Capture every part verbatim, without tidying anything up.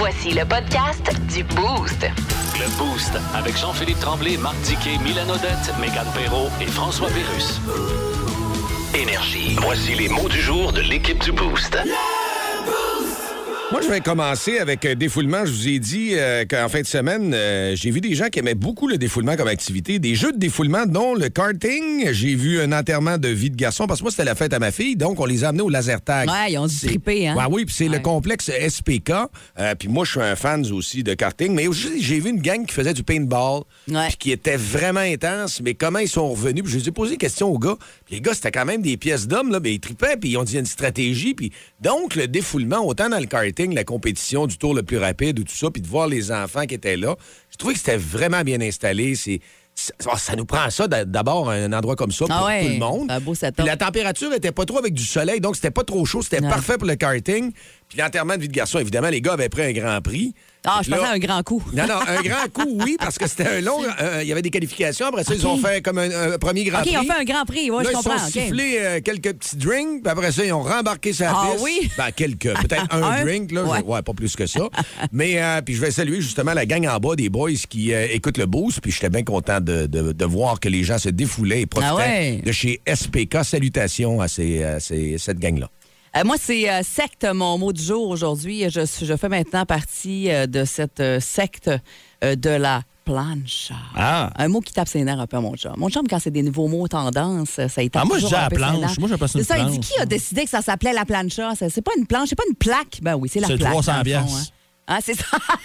Voici le podcast du Boost. Le Boost avec Jean-Philippe Tremblay, Marc Diquet, Milan Odette, Mégane Perreault et François Pérusse. Énergie. Voici les mots du jour de l'équipe du Boost. Moi, je vais commencer avec un défoulement. Je vous ai dit euh, qu'en fin de semaine, euh, j'ai vu des gens qui aimaient beaucoup le défoulement comme activité. Des jeux de défoulement, dont le karting. J'ai vu un enterrement de vie de garçon, parce que moi, c'était la fête à ma fille, donc on les a amenés au laser tag. Ouais, ils ont dû triper, hein? Ouais, oui, puis c'est ouais. le complexe S P K. Euh, puis moi, je suis un fan aussi de karting. Mais aussi, j'ai vu une gang qui faisait du paintball, ouais. puis qui était vraiment intense. Mais comment ils sont revenus? Puis je les ai posé une question aux gars. Puis les gars, c'était quand même des pièces d'hommes, là. Mais ils tripaient, puis ils ont dit une stratégie. Puis donc, le défoulement, autant dans le karting, la compétition du tour le plus rapide ou tout ça, puis de voir les enfants qui étaient là, je trouvais que c'était vraiment bien installé. C'est, ça, ça nous prend ça d'abord un endroit comme ça pour ah ouais, tout le monde. Un beau setup. Puis la température était pas trop avec du soleil, donc c'était pas trop chaud, c'était ouais. parfait pour le karting. Puis l'enterrement de vie de garçon, évidemment, les gars avaient pris un grand prix. Ah, je là, pensais à un grand coup. Non, non, un grand coup, oui, parce que c'était un long... Euh, il y avait des qualifications. Après ça, okay. ils ont fait comme un, un premier grand okay, prix. OK, ils ont fait un grand prix, oui, là, je comprends. Ils ont okay. sifflé euh, quelques petits drinks, puis après ça, ils ont rembarqué sa ah, piste. oui? Ben, quelques, peut-être un, un drink, là. Ouais. Je, ouais, pas plus que ça. Mais, euh, puis je vais saluer justement la gang en bas des boys qui euh, écoutent le Boost, puis j'étais bien content de, de, de voir que les gens se défoulaient et profitaient ah ouais. de chez S P K. Salutations à ces, à ces, cette gang-là. Euh, moi, c'est euh, secte, mon mot du jour aujourd'hui. Je, je fais maintenant partie euh, de cette euh, secte euh, de la plancha. Ah. Un mot qui tape ses nerfs un peu, mon chum. Mon chum, quand c'est des nouveaux mots tendances, ça y tape ah, moi, toujours je dis un la peu planche. Moi, j'appelle ça une c'est ça, planche. il dit qui a décidé que ça s'appelait la plancha? C'est, c'est pas une planche, c'est pas une plaque. Ben oui, c'est la c'est plaque. trois cents piastres. Hein. Ah, c'est ça.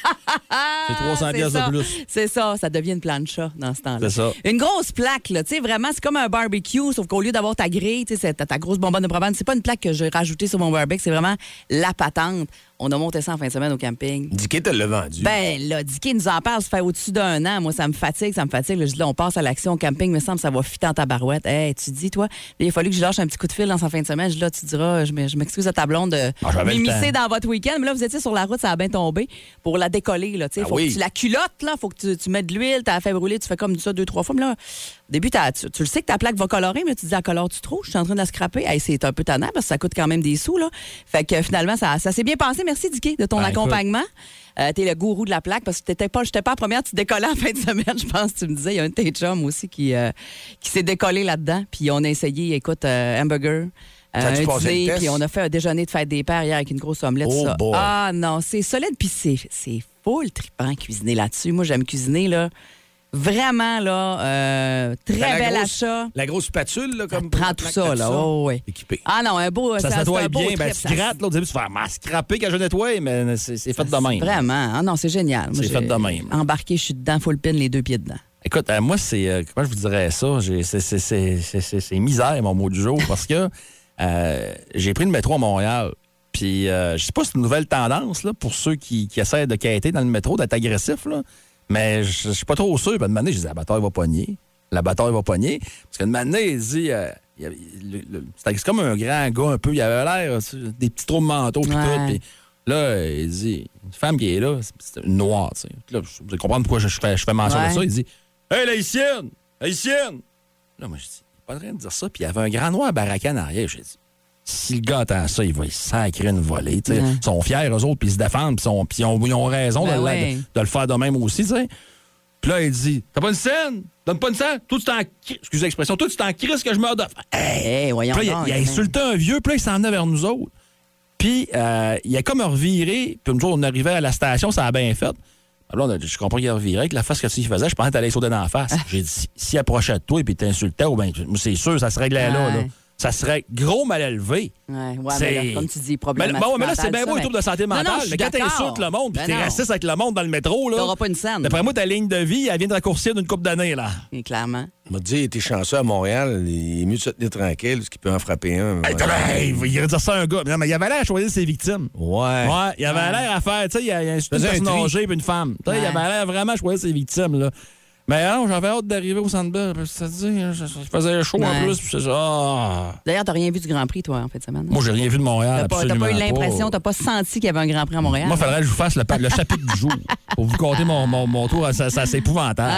c'est trois cents piastres de plus. C'est ça, ça devient une plancha dans ce temps-là. C'est ça. Une grosse plaque, là, tu sais, vraiment, c'est comme un barbecue, sauf qu'au lieu d'avoir ta grille, tu sais, ta, ta grosse bonbonne de Provence, c'est pas une plaque que j'ai rajoutée sur mon barbecue, c'est vraiment la patente. On a monté ça en fin de semaine au camping. Dicky te l'a vendu. Ben là, Dicky nous en parle, ça fait au-dessus d'un an. Moi, ça me fatigue, ça me fatigue. Là, je dis, là, on passe à l'action au camping, il me semble que ça va fitter en tabarouette. Hey, tu dis, toi, il a fallu que je lâche un petit coup de fil dans sa fin de semaine. Je dis, là, tu diras, je m'excuse à ta blonde de ah, m'immiscer dans votre week-end. Mais là, vous étiez sur la route, ça a bien tombé pour la décoller. Là, ah faut oui. que tu la culottes, là, faut que tu, tu mettes de l'huile, tu as fait brûler, tu fais comme ça deux, trois fois. Mais là, au début, tu, tu le sais que ta plaque va colorer, mais tu te dis, ah, colore-tu trop? Je suis en train de la scraper. Hey, c'est un peu tannant parce que ça coûte quand même des sous. Là. Fait que finalement, ça, ça s'est bien passé. Merci, Dicky, de ton ben, accompagnement. Euh, t'es le gourou de la plaque parce que t'étais pas, j'étais pas la première, tu décollais en fin de semaine, je pense. Tu me disais, il y a un de tes chums aussi qui, euh, qui s'est décollé là-dedans. Puis on a essayé, écoute, euh, hamburger. Euh, un dîner, puis on a fait un déjeuner de fête des pères hier avec une grosse omelette. Oh ça. boy. Ah non, c'est solide. Puis c'est, c'est full trippant cuisiner là-dessus. Moi, j'aime cuisiner, là. Vraiment, là, euh, très ben, bel grosse, achat. La grosse spatule, là, comme. Ça prend tout ça, là. Oh, oui. Équipé. Ah non, un beau. Ça, ça se nettoie un beau bien. Ben, trip, tu ça. grattes, là, au début, tu fais ah, scraper quand je nettoie, mais c'est, c'est fait de même. Vraiment. Ah non, c'est génial. Moi, c'est fait de même. Embarqué, je suis dedans, full pin, les deux pieds dedans. Écoute, euh, moi, c'est. Euh, comment je vous dirais ça? J'ai, c'est, c'est, c'est, c'est, c'est, c'est misère, mon mot du jour, parce que euh, j'ai pris le métro à Montréal. Puis, euh, je sais pas si c'est une nouvelle tendance, là, pour ceux qui, qui essaient de quêter dans le métro, d'être agressifs, là. Mais je ne suis pas trop sûr. Puis, une année, je dis, la bataille va pogner. La bataille va pogner. Parce qu'une année, il dit, euh, il, il, le, c'était comme un grand gars un peu. Il avait l'air, des petits trous de manteau, puis ouais. tout. Puis là, il dit, une femme qui est là, c'est une noire, tu sais. Là, vous allez comprendre pourquoi je, je, fais, je fais mention ouais. de ça. Il dit, hey, l'haïtienne! Haïtienne! Là, moi, je dis, il n'est pas en train de dire ça. Puis il y avait un grand noir baraqué en arrière. J'ai dit, si le gars attend ça, il va y sacrer une volée. Ouais. Ils sont fiers, eux autres, puis ils se défendent, puis ils ont, ils ont raison ben de, ouais. de, de le faire de même aussi. T'sais. Puis là, il dit, t'as pas une scène? Donne pas une scène? Toi, tu t'en... Excusez l'expression. Toi, tu t'en crises que je meurs de... Hey, hey, voyons puis là, donc, il, il a insulté un vieux, puis là, il s'en venait vers nous autres. Puis, euh, il a comme reviré. Puis un jour, on arrivait à la station, ça a bien fait. Alors là, je comprends qu'il a reviré. Avec la face que tu faisais, je pensais que t'allais sauter dans la face. J'ai dit, s'il approchait de toi et puis t'insultait, oh, ben, c'est sûr, ça se réglait ouais. là, là. Ça serait gros mal élevé. Ouais, ouais, mais là, comme tu dis, problème. Mais, bon, mais là, c'est bien beau, les troubles de santé mentale. Non, non, mais quand t'insultes le monde, puis ben t'es non. raciste avec le monde dans le métro, là. T'auras pas une scène. D'après moi, ta ligne de vie, elle vient de raccourcir d'une couple d'années, là. Et clairement. Il m'a dit, t'es chanceux à Montréal, il est mieux de se tenir tranquille, parce qu'il peut en frapper un. Hey, hey, il va dire ça à un gars. Non, mais il avait l'air à choisir ses victimes. Ouais. Ouais, il avait ouais. l'air à faire, tu sais, il y a, il y a une personne âgée et une femme. Ouais. Il avait l'air vraiment à choisir ses victimes, là. Mais non, j'avais hâte d'arriver au Centre Bell. Ça te dit, je, je faisais chaud ouais. en plus. Puis c'est ça. Oh. D'ailleurs, t'as rien vu du Grand Prix, toi, en fait, semaine? Moi, j'ai rien vu de Montréal. T'as pas, t'as pas eu l'impression, t'as pas senti qu'il y avait un Grand Prix à Montréal? Moi, il faudrait que je vous fasse le, le chapitre du jour pour vous compter mon, mon, mon tour. Ça, ça, c'est épouvantable. Ouais.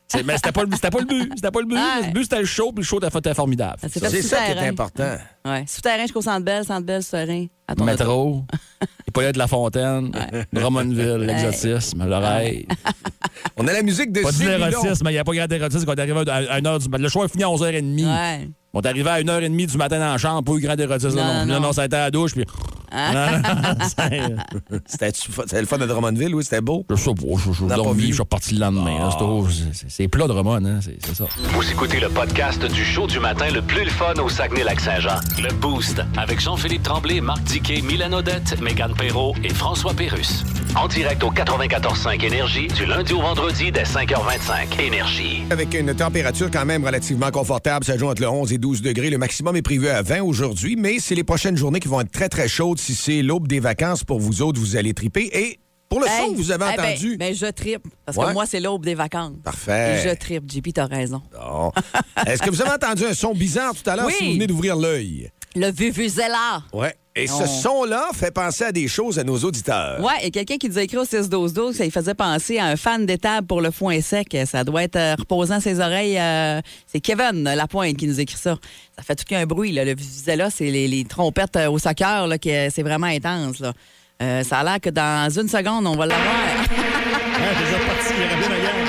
C'est, mais c'était pas, le- c'était pas le but. C'était pas le but. Ouais. Le but, c'était le show, puis le show était formidable. C'est C'est ça qui est important. Ouais. Souterrain jusqu'au Centre Bell, Centre Bell, souterrain. À ton auto. Métro, Hippolyte de la Fontaine, Drummondville, l'exotisme, l'oreille. On a la musique de Pas dit Céline Dion. l'érotisme, mais il n'y a pas grand érotisme quand on est arrivé à une heure du matin. Le show est fini à onze heures trente. Ouais. On est arrivé à une heure trente du matin dans la chambre, pas eu grand érotisme. Non, Non, non, non. non, ça a été à la douche, puis... Ah. Non, non, non, c'est- C'était c'était le fun de Drummondville, oui, c'était beau. Je sais pas, je suis On n'a pas dormi, vu. je suis reparti le lendemain. là, c'est trop- c'est- C'est plat de Drummond, hein, c'est c'est ça. Vous écoutez le podcast du show du matin le plus le fun au Saguenay-Lac-Saint-Jean. Le Boost avec Jean-Philippe Tremblay, Marc Diquet, Milan Odette, Mégane Perreault et François Pérusse. En direct au quatre-vingt-quatorze cinq Énergie du lundi au vendredi dès cinq heures vingt-cinq. Énergie. Avec une température quand même relativement confortable, ça joue entre le onze et douze degrés. Le maximum est prévu à vingt aujourd'hui, mais c'est les prochaines journées qui vont être très, très chaudes. Si c'est l'aube des vacances pour vous autres, vous allez triper. Et pour le son que vous avez eh ben, entendu... Ben, je tripe. Parce Ouais. que moi, c'est l'aube des vacances. Parfait. Et je tripe. J P, t'as raison. Bon. Est-ce que vous avez entendu un son bizarre tout à l'heure Oui. si vous venez d'ouvrir l'œil? Le Vuvuzela. Ouais. Et Non. ce son-là fait penser à des choses à nos auditeurs. Ouais, et quelqu'un qui nous a écrit au six douze douze, ça lui faisait penser à un fan d'étable pour le foin sec. Ça doit être euh, reposant ses oreilles. euh, c'est Kevin Lapointe qui nous écrit ça. Ça fait tout qu'un bruit. Là. Le Vuvuzela, c'est les, les trompettes euh, au soccer, là, que c'est vraiment intense. Là. Euh, ça a l'air que dans une seconde, on va l'avoir. Ouais, déjà parti, il y aurait bien ma gang.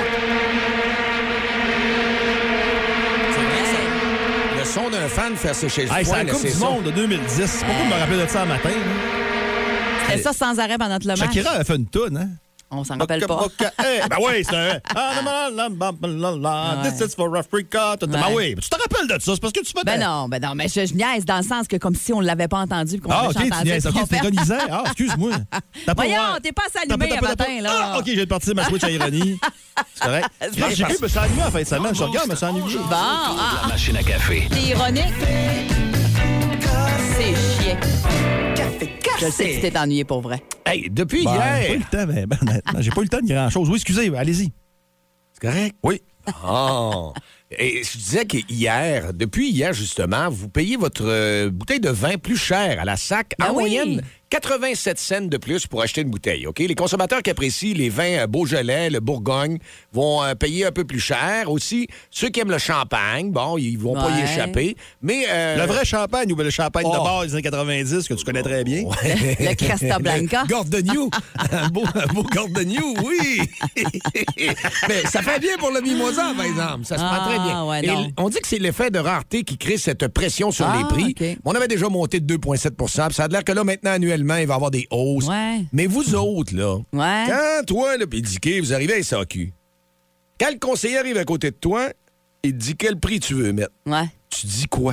Le son d'un fan faire sécher le Hey, c'est foin, la là, Coupe c'est du ça. Monde de deux mille dix. Pourquoi je me rappelle de ça le matin? là? C'était ça sans arrêt pendant tout le match. Shakira a fait une toune, hein? On s'en rappelle pas. Boca, boca, hey. Ben oui, c'est un... This is for Africa. Ben Ouais. oui, mais tu te rappelles de ça, c'est parce que tu fais... Ben non, ben non, mais je, je niaise dans le sens que comme si on ne l'avait pas entendu. Qu'on Ah, avait OK, entendu tu niaises. le OK, c'est trompette. ironisant. Ah, excuse-moi. T'as pas- Voyons, ouais. t'es pas assez T'as allumé pas- un t'as pas- matin, là. Ah, OK, j'ai parti ma switch à ironie. C'est correct. C'est Marc, j'ai cru, je me suis ennuyé en fin de semaine. Je regarde, je me suis ennuyé. Bon, ah, La machine à café. c'est ironique. C'est chiant. Je sais que tu t'es ennuyé pour vrai. Hey, depuis Ben, j'ai pas eu hier... le temps, mais ben, honnêtement, j'ai pas eu le temps de grand-chose. Oui, excusez, allez-y. C'est correct? Oui. Oh. Et je disais qu'hier, depuis hier, justement, vous payez votre euh, bouteille de vin plus cher à la sac. Ben en oui. moyenne, quatre-vingt-sept cents de plus pour acheter une bouteille. OK? Les consommateurs qui apprécient les vins euh, Beaujolais, le Bourgogne, vont euh, payer un peu plus cher. Aussi, ceux qui aiment le champagne, bon, ils vont pas y Ouais. échapper. Mais. euh, Le vrai champagne ou le champagne Oh. de base des années quatre-vingt-dix que tu connais très bien. Le Cresta Blanca. Le Gordonio. un, beau, un beau Gordonio, oui. Mais ça fait bien pour le mimosa, par exemple. Ça se Ah, prend très bien. ouais, Et non. l- on dit que c'est l'effet de rareté qui crée cette pression sur Ah, les prix. OK. On avait déjà monté de deux virgule sept puis ça a l'air que là, maintenant, annuellement, il va y avoir des hausses. Ouais. Mais vous autres, là, Ouais. quand toi, là, puis Dicky, vous arrivez à S A Q, quand le conseiller arrive à côté de toi, il te dit quel prix tu veux mettre. Ouais. Tu dis quoi?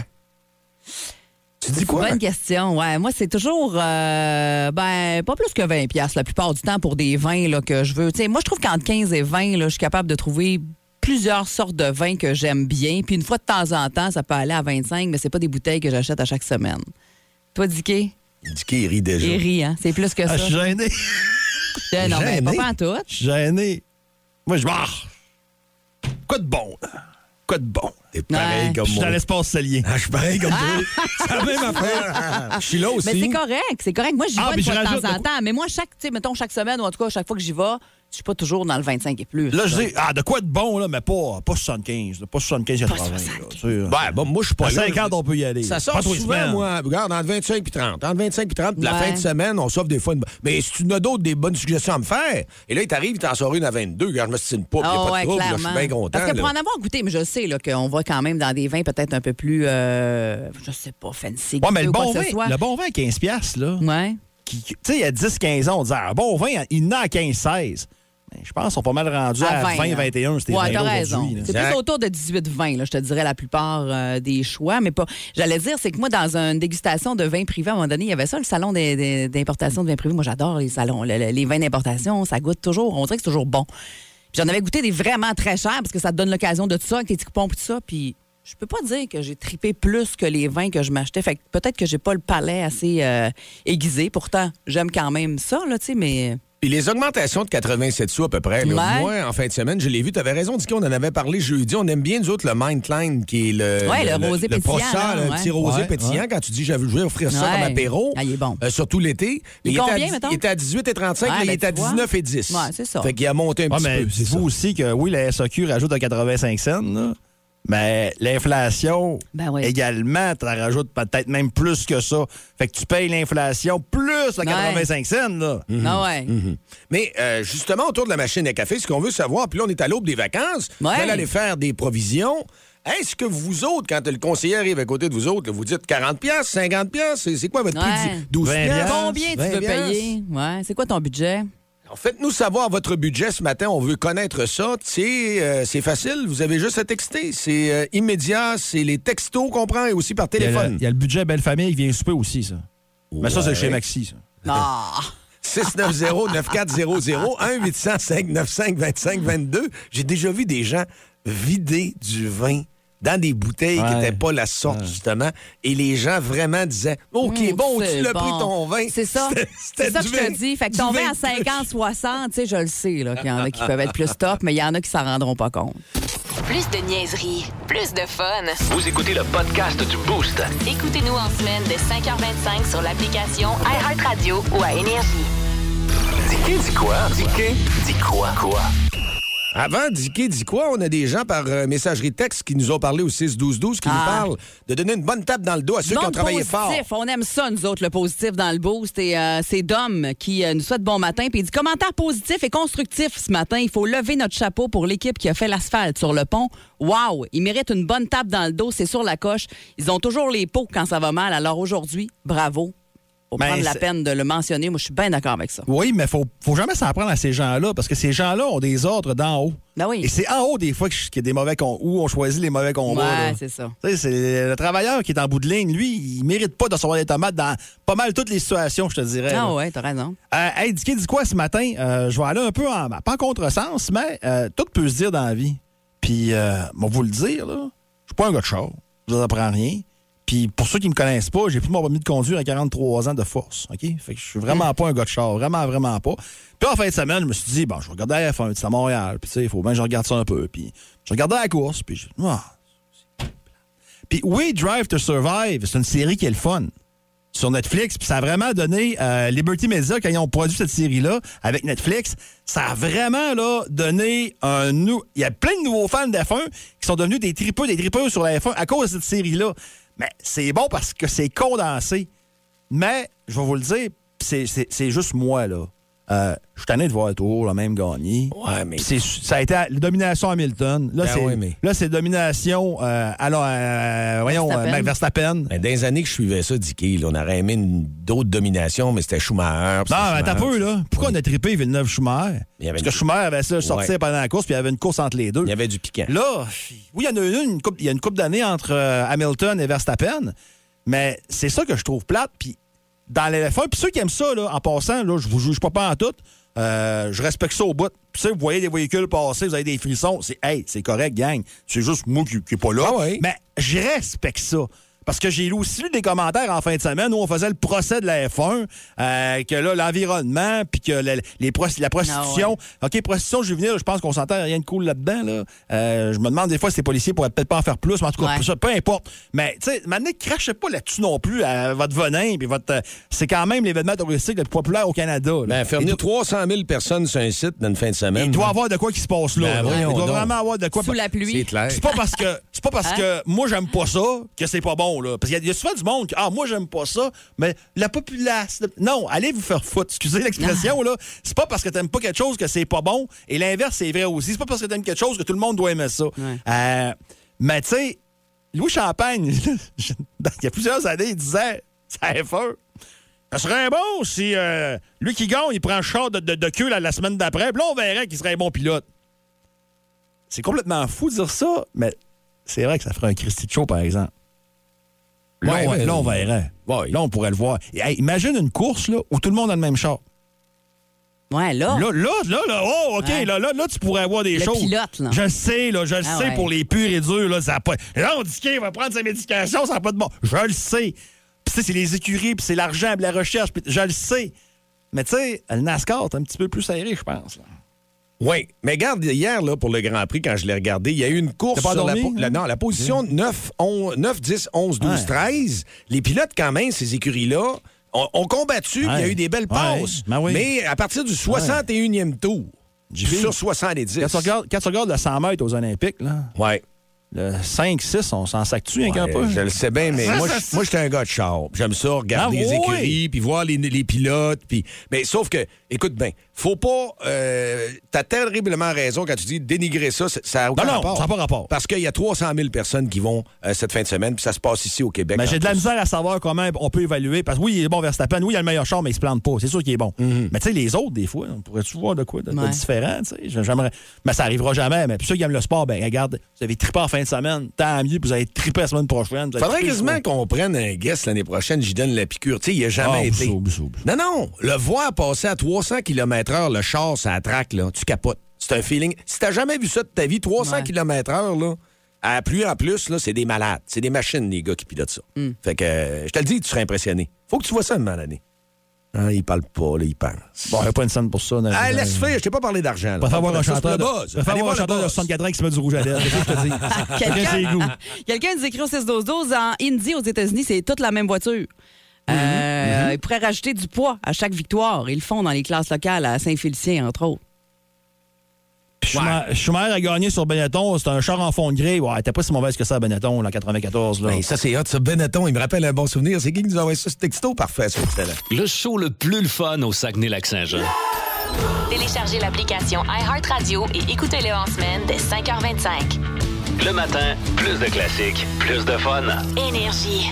Tu dis quoi? Bonne question. Ouais, moi, c'est toujours, euh, ben, pas plus que vingt piastres la plupart du temps pour des vins là, que je veux. Tu sais, moi, je trouve qu'entre quinze et vingt, là, je suis capable de trouver plusieurs sortes de vins que j'aime bien. Puis une fois de temps en temps, ça peut aller à vingt-cinq, mais c'est pas des bouteilles que j'achète à chaque semaine. Toi, Dicky? Dicky, il rit déjà. Il rit, hein? C'est plus que Ah, ça. je suis gêné. Euh, non, mais gêné. pas en tout. Je suis gêné. Moi, je marre. Quoi de bon? là? Quoi de bon? T'es pareil Ouais. comme Je suis moi. dans l'espace salien. Ah, je suis pareil comme toi. C'est la même affaire. Je suis là aussi. Mais c'est correct, c'est correct. Moi, j'y Ah, vais mais une fois je de rajoute temps en le- temps. Mais moi, chaque, tu sais, mettons, chaque semaine, ou en tout cas, chaque fois que j'y vais, je suis pas toujours dans le vingt-cinq et plus. Là, je dis, ah, de quoi de bon, là, mais pas, pas soixante-quinze. là, Pas soixante-quinze quatre-vingts. là, tu sais, là. Ben, bon, moi, je suis pas À là. cinquante, on peut y aller. Ça là. sort Pas tous les souvent, semaines. moi. Regarde, entre vingt-cinq et trente. Entre vingt-cinq et trente, puis la Ouais. fin de semaine, on s'offre des fois une... Mais si tu en as d'autres, des bonnes suggestions à me faire, et là, il t'arrive, il t'en sort une à vingt-deux. Regarde, je me stime pas, puis il n'y a Ah pas ouais, de trouble. Là, je clairement. suis bien content. Parce que pour là. en avoir goûté, mais je sais là, qu'on va quand même dans des vins peut-être un peu plus, euh, je sais pas, fancy. Ouais, mais le ou quoi bon, que vin, ce soit. le bon vin à quinze piastres, là, Ouais. qui- qui- tu sais, il y a dix quinze ans, on disait, un bon vin, il n'a à quinze seize. Mais je pense qu'ils sont pas mal rendus à, À vingt, vingt vingt et un, c'était Ouais, vingt t'as raison. aujourd'hui. là. C'est Exact. plus autour de dix-huit vingt, là, je te dirais, la plupart euh, des choix. Mais pas. J'allais dire, c'est que moi, dans une dégustation de vins privés, à un moment donné, il y avait ça, le salon des- des- d'importation de vins privés. Moi, j'adore les salons. Le- le- les vins d'importation, ça goûte toujours. On dirait que c'est toujours bon. Puis j'en avais goûté des vraiment très chers parce que ça te donne l'occasion de tout ça, avec tes petits coupons et tout ça. Puis je peux pas dire que j'ai tripé plus que les vins que je m'achetais. Fait que peut-être que j'ai pas le palais assez euh, aiguisé. Pourtant, j'aime quand même ça, là, tu sais, mais. Puis les augmentations de quatre-vingt-sept sous à peu près, là, Ouais. moi, en fin de semaine, je l'ai vu, tu avais raison, Dicky, on en avait parlé jeudi. On aime bien, nous autres, le Mindline, qui est le, Ouais, le rosé le pétillant, processeur, là, le ouais. petit rosé Ouais, pétillant. ouais. Quand tu dis, j'avais- je vais offrir ça Ouais. comme apéro, Ah, il est bon. euh, surtout l'été. Il était combien, à, dix- mettons? il était à dix-huit et trente-cinq, Ouais, là, il ben, est à tu vois. dix-neuf et dix. Ouais, c'est ça. Fait qu'il a monté un Ah, petit mais peu. c'est ça. dites-vous aussi que oui, la S A Q rajoute à quatre-vingt-cinq cents, là, mais l'inflation Ben oui. également, tu en rajoutes peut-être même plus que ça. Fait que tu payes l'inflation plus le quatre-vingt-cinq cents, là. Ah ouais. Mais euh, justement, autour de la machine à café, ce qu'on veut savoir, puis là, on est à l'aube des vacances, Ouais. vous allez aller faire des provisions. Est-ce que vous autres, quand le conseiller arrive à côté de vous autres, là, vous dites quarante piastres, cinquante piastres, c'est c'est quoi votre prix? Ouais. du- douze vingt piastres? Combien tu vingt veux piastres? payer? Ouais. C'est quoi ton budget? Alors, faites-nous savoir votre budget ce matin. On veut connaître ça. C'est euh, c'est facile. Vous avez juste à texter. C'est euh, immédiat. C'est les textos qu'on prend et aussi par Il y, a le, téléphone. il y a le budget Belle Famille qui vient souper aussi, ça. Mais ça, c'est Ouais. chez Maxi, ça. Ah! six neuf zéro neuf quatre zéro zéro un huit zéro zéro cinq neuf cinq deux cinq deux deux. J'ai déjà vu des gens vider du vin dans des bouteilles qui Ouais. n'étaient pas la sorte, justement. Et les gens vraiment disaient OK, Hum, bon, c'est tu l'as bon. pris ton vin. C'est ça. C'était- c'était C'est ça que du je te vin- dis. Fait que du ton vin vin à de cinquante, soixante, tu sais, je le sais, là, qu'il y en a qui peuvent être plus top, mais il y en a qui s'en rendront pas compte. Plus de niaiserie, plus de fun. Vous écoutez le podcast du Boost. Écoutez-nous en semaine de cinq heures vingt-cinq sur l'application iHeartRadio ou à Énergie. Dis dis quoi? Dis dis quoi? Quoi? Avant, Dicky, dis quoi? On a des gens par euh, messagerie texte qui nous ont parlé au six douze douze qui nous Ah. parlent de donner une bonne tape dans le dos à ceux qui ont Monde travaillé positif. fort. On aime ça, nous autres, le positif dans le boost. Et euh, c'est Dom qui euh, nous souhaite bon matin. Puis il dit commentaire positif et constructif ce matin. Il faut lever notre chapeau pour l'équipe qui a fait l'asphalte sur le pont. Wow! Ils méritent une bonne tape dans le dos. C'est sur la coche. Ils ont toujours les pots quand ça va mal. Alors aujourd'hui, bravo. Faut Ben, prendre la c'est- peine de le mentionner. Moi, je suis bien d'accord avec ça. Oui, mais faut, faut jamais s'en prendre à ces gens-là, parce que ces gens-là ont des ordres d'en haut. Ben oui. Et c'est en haut, des fois, qu'il y a des mauvais com- où on choisit les mauvais combats. Ouais, là. c'est ça. Tu sais, c'est le travailleur qui est en bout de ligne. Lui, il mérite pas de recevoir des tomates dans pas mal toutes les situations, je te dirais. Ah là. ouais, t'as raison. Euh, hey, Dicky, dis quoi ce matin? Euh, je vais aller un peu en... Pas en contresens, mais euh, tout peut se dire dans la vie. Puis, euh, moi, vous le dire, là, je suis pas un gars de char. Je vous apprends rien. Puis, pour ceux qui me connaissent pas, j'ai pris mon permis de conduire à quarante-trois ans de force. OK? Fait que je suis vraiment pas un gars de char. Vraiment, vraiment pas. Puis, en fin de semaine, je me suis dit, bon, je vais regarder la F un, c'est à Montréal. Puis, tu sais, il faut bien que je regarde ça un peu. Puis, je regardais la course. Puis, je... ah, c'est- puis, oui, Drive to Survive, c'est une série qui est le fun sur Netflix, puis ça a vraiment donné euh, Liberty Media, quand ils ont produit cette série-là avec Netflix, ça a vraiment là donné un nou... Il y a plein de nouveaux fans de F un qui sont devenus des tripeux, des tripeux sur la F un à cause de cette série-là. Mais c'est bon parce que c'est condensé. Mais, je vais vous le dire, c'est, c'est, c'est juste moi, là. Euh, je suis tanné de voir le tour, le même gagné. Ouais, mais- Puis c'est, ça a été la domination Hamilton. Là, Ben c'est, oui, mais- là, c'est domination, euh, alors, euh, voyons, Verstappen. euh, Max Verstappen. Ben, dans les années que je suivais ça, Dicky, là, on aurait aimé une- d'autres dominations, mais c'était Schumacher. puis Non, c'était mais t'as Schumacher. peu, là. Pourquoi on a trippé Villeneuve Schumacher? Il y avait Parce que une- Schumacher avait ça sortir Ouais. pendant la course, puis il y avait une course entre les deux. Il y avait du piquant. Là, oui, il y en a une, une couple, il y a une couple d'années entre euh, Hamilton et Verstappen, mais c'est ça que je trouve plate. Puis dans les F un, puis ceux qui aiment ça, là, en passant, là, je vous juge pas pas en tout. Euh, je respecte ça au bout. Puis ça, vous voyez des véhicules passer, vous avez des frissons. C'est, hey, c'est correct, gang. C'est juste moi qui n'est pas là. Ah ouais. Mais je respecte ça. Parce que j'ai lu aussi lu des commentaires en fin de semaine où on faisait le procès de la F un, euh, que là, l'environnement, puis que le- les pros- la prostitution. OK, prostitution juvénile, je pense qu'on s'entend rien de cool là-dedans. Là. Euh, je me demande des fois si les policiers pourraient peut-être pas en faire plus, mais en tout cas, Ouais. ça, peu importe. Mais, tu sais, maintenant, crachez pas là-dessus non plus à votre venin, puis votre. euh, c'est quand même l'événement touristique le plus populaire au Canada. là. Ben, faire Et venir tout- trois cent mille personnes sur un site dans une fin de semaine. il doit y là. avoir de quoi qui se passe là. Ben, là. voyons il doit donc. vraiment avoir de quoi. Sous la pluie. C'est clair. C'est pas parce que c'est pas parce Hein? que moi j'aime pas ça que c'est pas bon là. Parce qu'il y a- il y a souvent du monde qui ah moi j'aime pas ça, mais la population non, allez vous faire foutre. Excusez l'expression là. C'est pas parce que t'aimes pas quelque chose que c'est pas bon. Et l'inverse c'est vrai aussi. C'est pas parce que t'aimes quelque chose que tout le monde doit aimer ça. Ouais. Euh, mais tu sais, Louis Champagne, il y a plusieurs années, il disait ça F un. Ça serait bon si euh, lui qui gagne, il prend le char de, de, de queue la, la semaine d'après. Puis là, on verrait qu'il serait un bon pilote. C'est complètement fou de dire ça, mais c'est vrai que ça ferait un Christy de show, par exemple. Là, Ouais, on, ouais, là, on ouais. verrait. Ouais. Là, on pourrait le voir. Et, hey, imagine une course là, où tout le monde a le même char. Ouais, là. Là, là, là, là, oh, OK, Ouais. là, là, là, tu pourrais avoir des Le choses. pilote, là. Je le sais, là, je le Ah sais, ouais. pour les purs et durs, là, ça a pas... Là, on dit qu'il va prendre sa médication, ça n'a pas de bon. Je le sais. Puis, tu sais, c'est les écuries, puis c'est l'argent, puis la recherche, puis je le sais. Mais tu sais, le NASCAR, c'est un petit peu plus serré, je pense. Oui, mais regarde, hier, là, pour le Grand Prix, quand je l'ai regardé, il y a eu une course pas sur dormi, la, po- hein? la- non, la position neuf, dix, onze, douze, Ouais. treize. Les pilotes, quand même, ces écuries-là, ont, ont combattu, puis il y a Ouais. eu des belles Ouais. passes. Ben oui. Mais à partir du soixante et unième tour, J'ai vu. sur soixante-dix. Quand tu, regardes, quand tu regardes le cent mètres aux Olympiques, là, Ouais. le cinq six, on s'en sac-tu un Ouais, peu? je le sais bien, mais moi, je- moi, j'étais un gars de char. J'aime ça, regarder Ah, les oui. écuries, puis voir les, les pilotes. Puis... Mais sauf que, écoute bien, faut pas... Euh, t'as terriblement raison quand tu dis dénigrer ça, ça- ça n'a aucun Non, non, rapport. ça n'a pas rapport. Parce qu'il y a trois cent mille personnes qui vont euh, cette fin de semaine, puis ça se passe ici au Québec. Mais en j'ai de la plus. misère à savoir comment on peut évaluer. Parce que oui, il est bon Verstappen, oui, il a le meilleur char, mais il se plante pas. C'est sûr qu'il est bon. Mm-hmm. Mais tu sais, les autres, des fois, on pourrait-tu voir de quoi de, de Ouais. différent? tu sais? J'aimerais... Mais ça arrivera jamais. Mais puis ceux qui aiment le sport, ben regarde, vous avez trippé en fin de semaine, tant mieux, puis vous allez tripper la semaine prochaine. vous allez Faudrait tripper quasiment le soir. qu'on prenne un guest l'année prochaine, j'y donne la piqûre. Tu sais, il a jamais Ah, été. oublie ça, oublie ça, oublie Non, non, le voir passer à trois cents kilomètres heure, le char, ça traque, là, tu capotes. C'est un feeling. Si t'as jamais vu ça de ta vie, trois cents Ouais. kilomètres heure, là, à pluie en plus, là, c'est des malades. C'est des machines, les gars, qui pilotent ça. Mm. Fait que, euh, je te le dis, tu serais impressionné. Faut que tu vois ça une moment donné. Ah, il parle pas, là, il pense. Bon, il n'y a pas une scène pour ça. dans- Ah, dans- laisse faire, je t'ai pas parlé d'argent. là. On va faire voir un Ça, c'est chanteur le de, buzz. on va faire Allez voir un voir le chanteur de buzz. soixante-quatre ans qui se met du rouge à lèvres. C'est ça que je te dis. Chacun ses goûts. Quelqu'un nous écrit au six douze douze, en Indy, aux États-Unis, c'est toute la même voiture. Mhm. Euh, Ils pourraient rajouter du poids à chaque victoire. Ils le font dans les classes locales à Saint-Félicien, entre autres. Schumacher Schumacher a gagné sur Benetton. C'était un char en fond de grès. Ouais, elle était pas si mauvaise que ça à Benetton, là, en quatre-vingt-quatorze. Là. Ben, ça, c'est hot, ça. Benetton, il me rappelle un bon souvenir. C'est qui qui nous a envoyé ça? Ce texto parfait, ça, excellent. Le show le plus le fun au Saguenay-Lac-Saint-Jean. Téléchargez l'application iHeartRadio et écoutez-le en semaine dès cinq heures vingt-cinq. Le matin, plus de classiques, plus de fun. Énergie.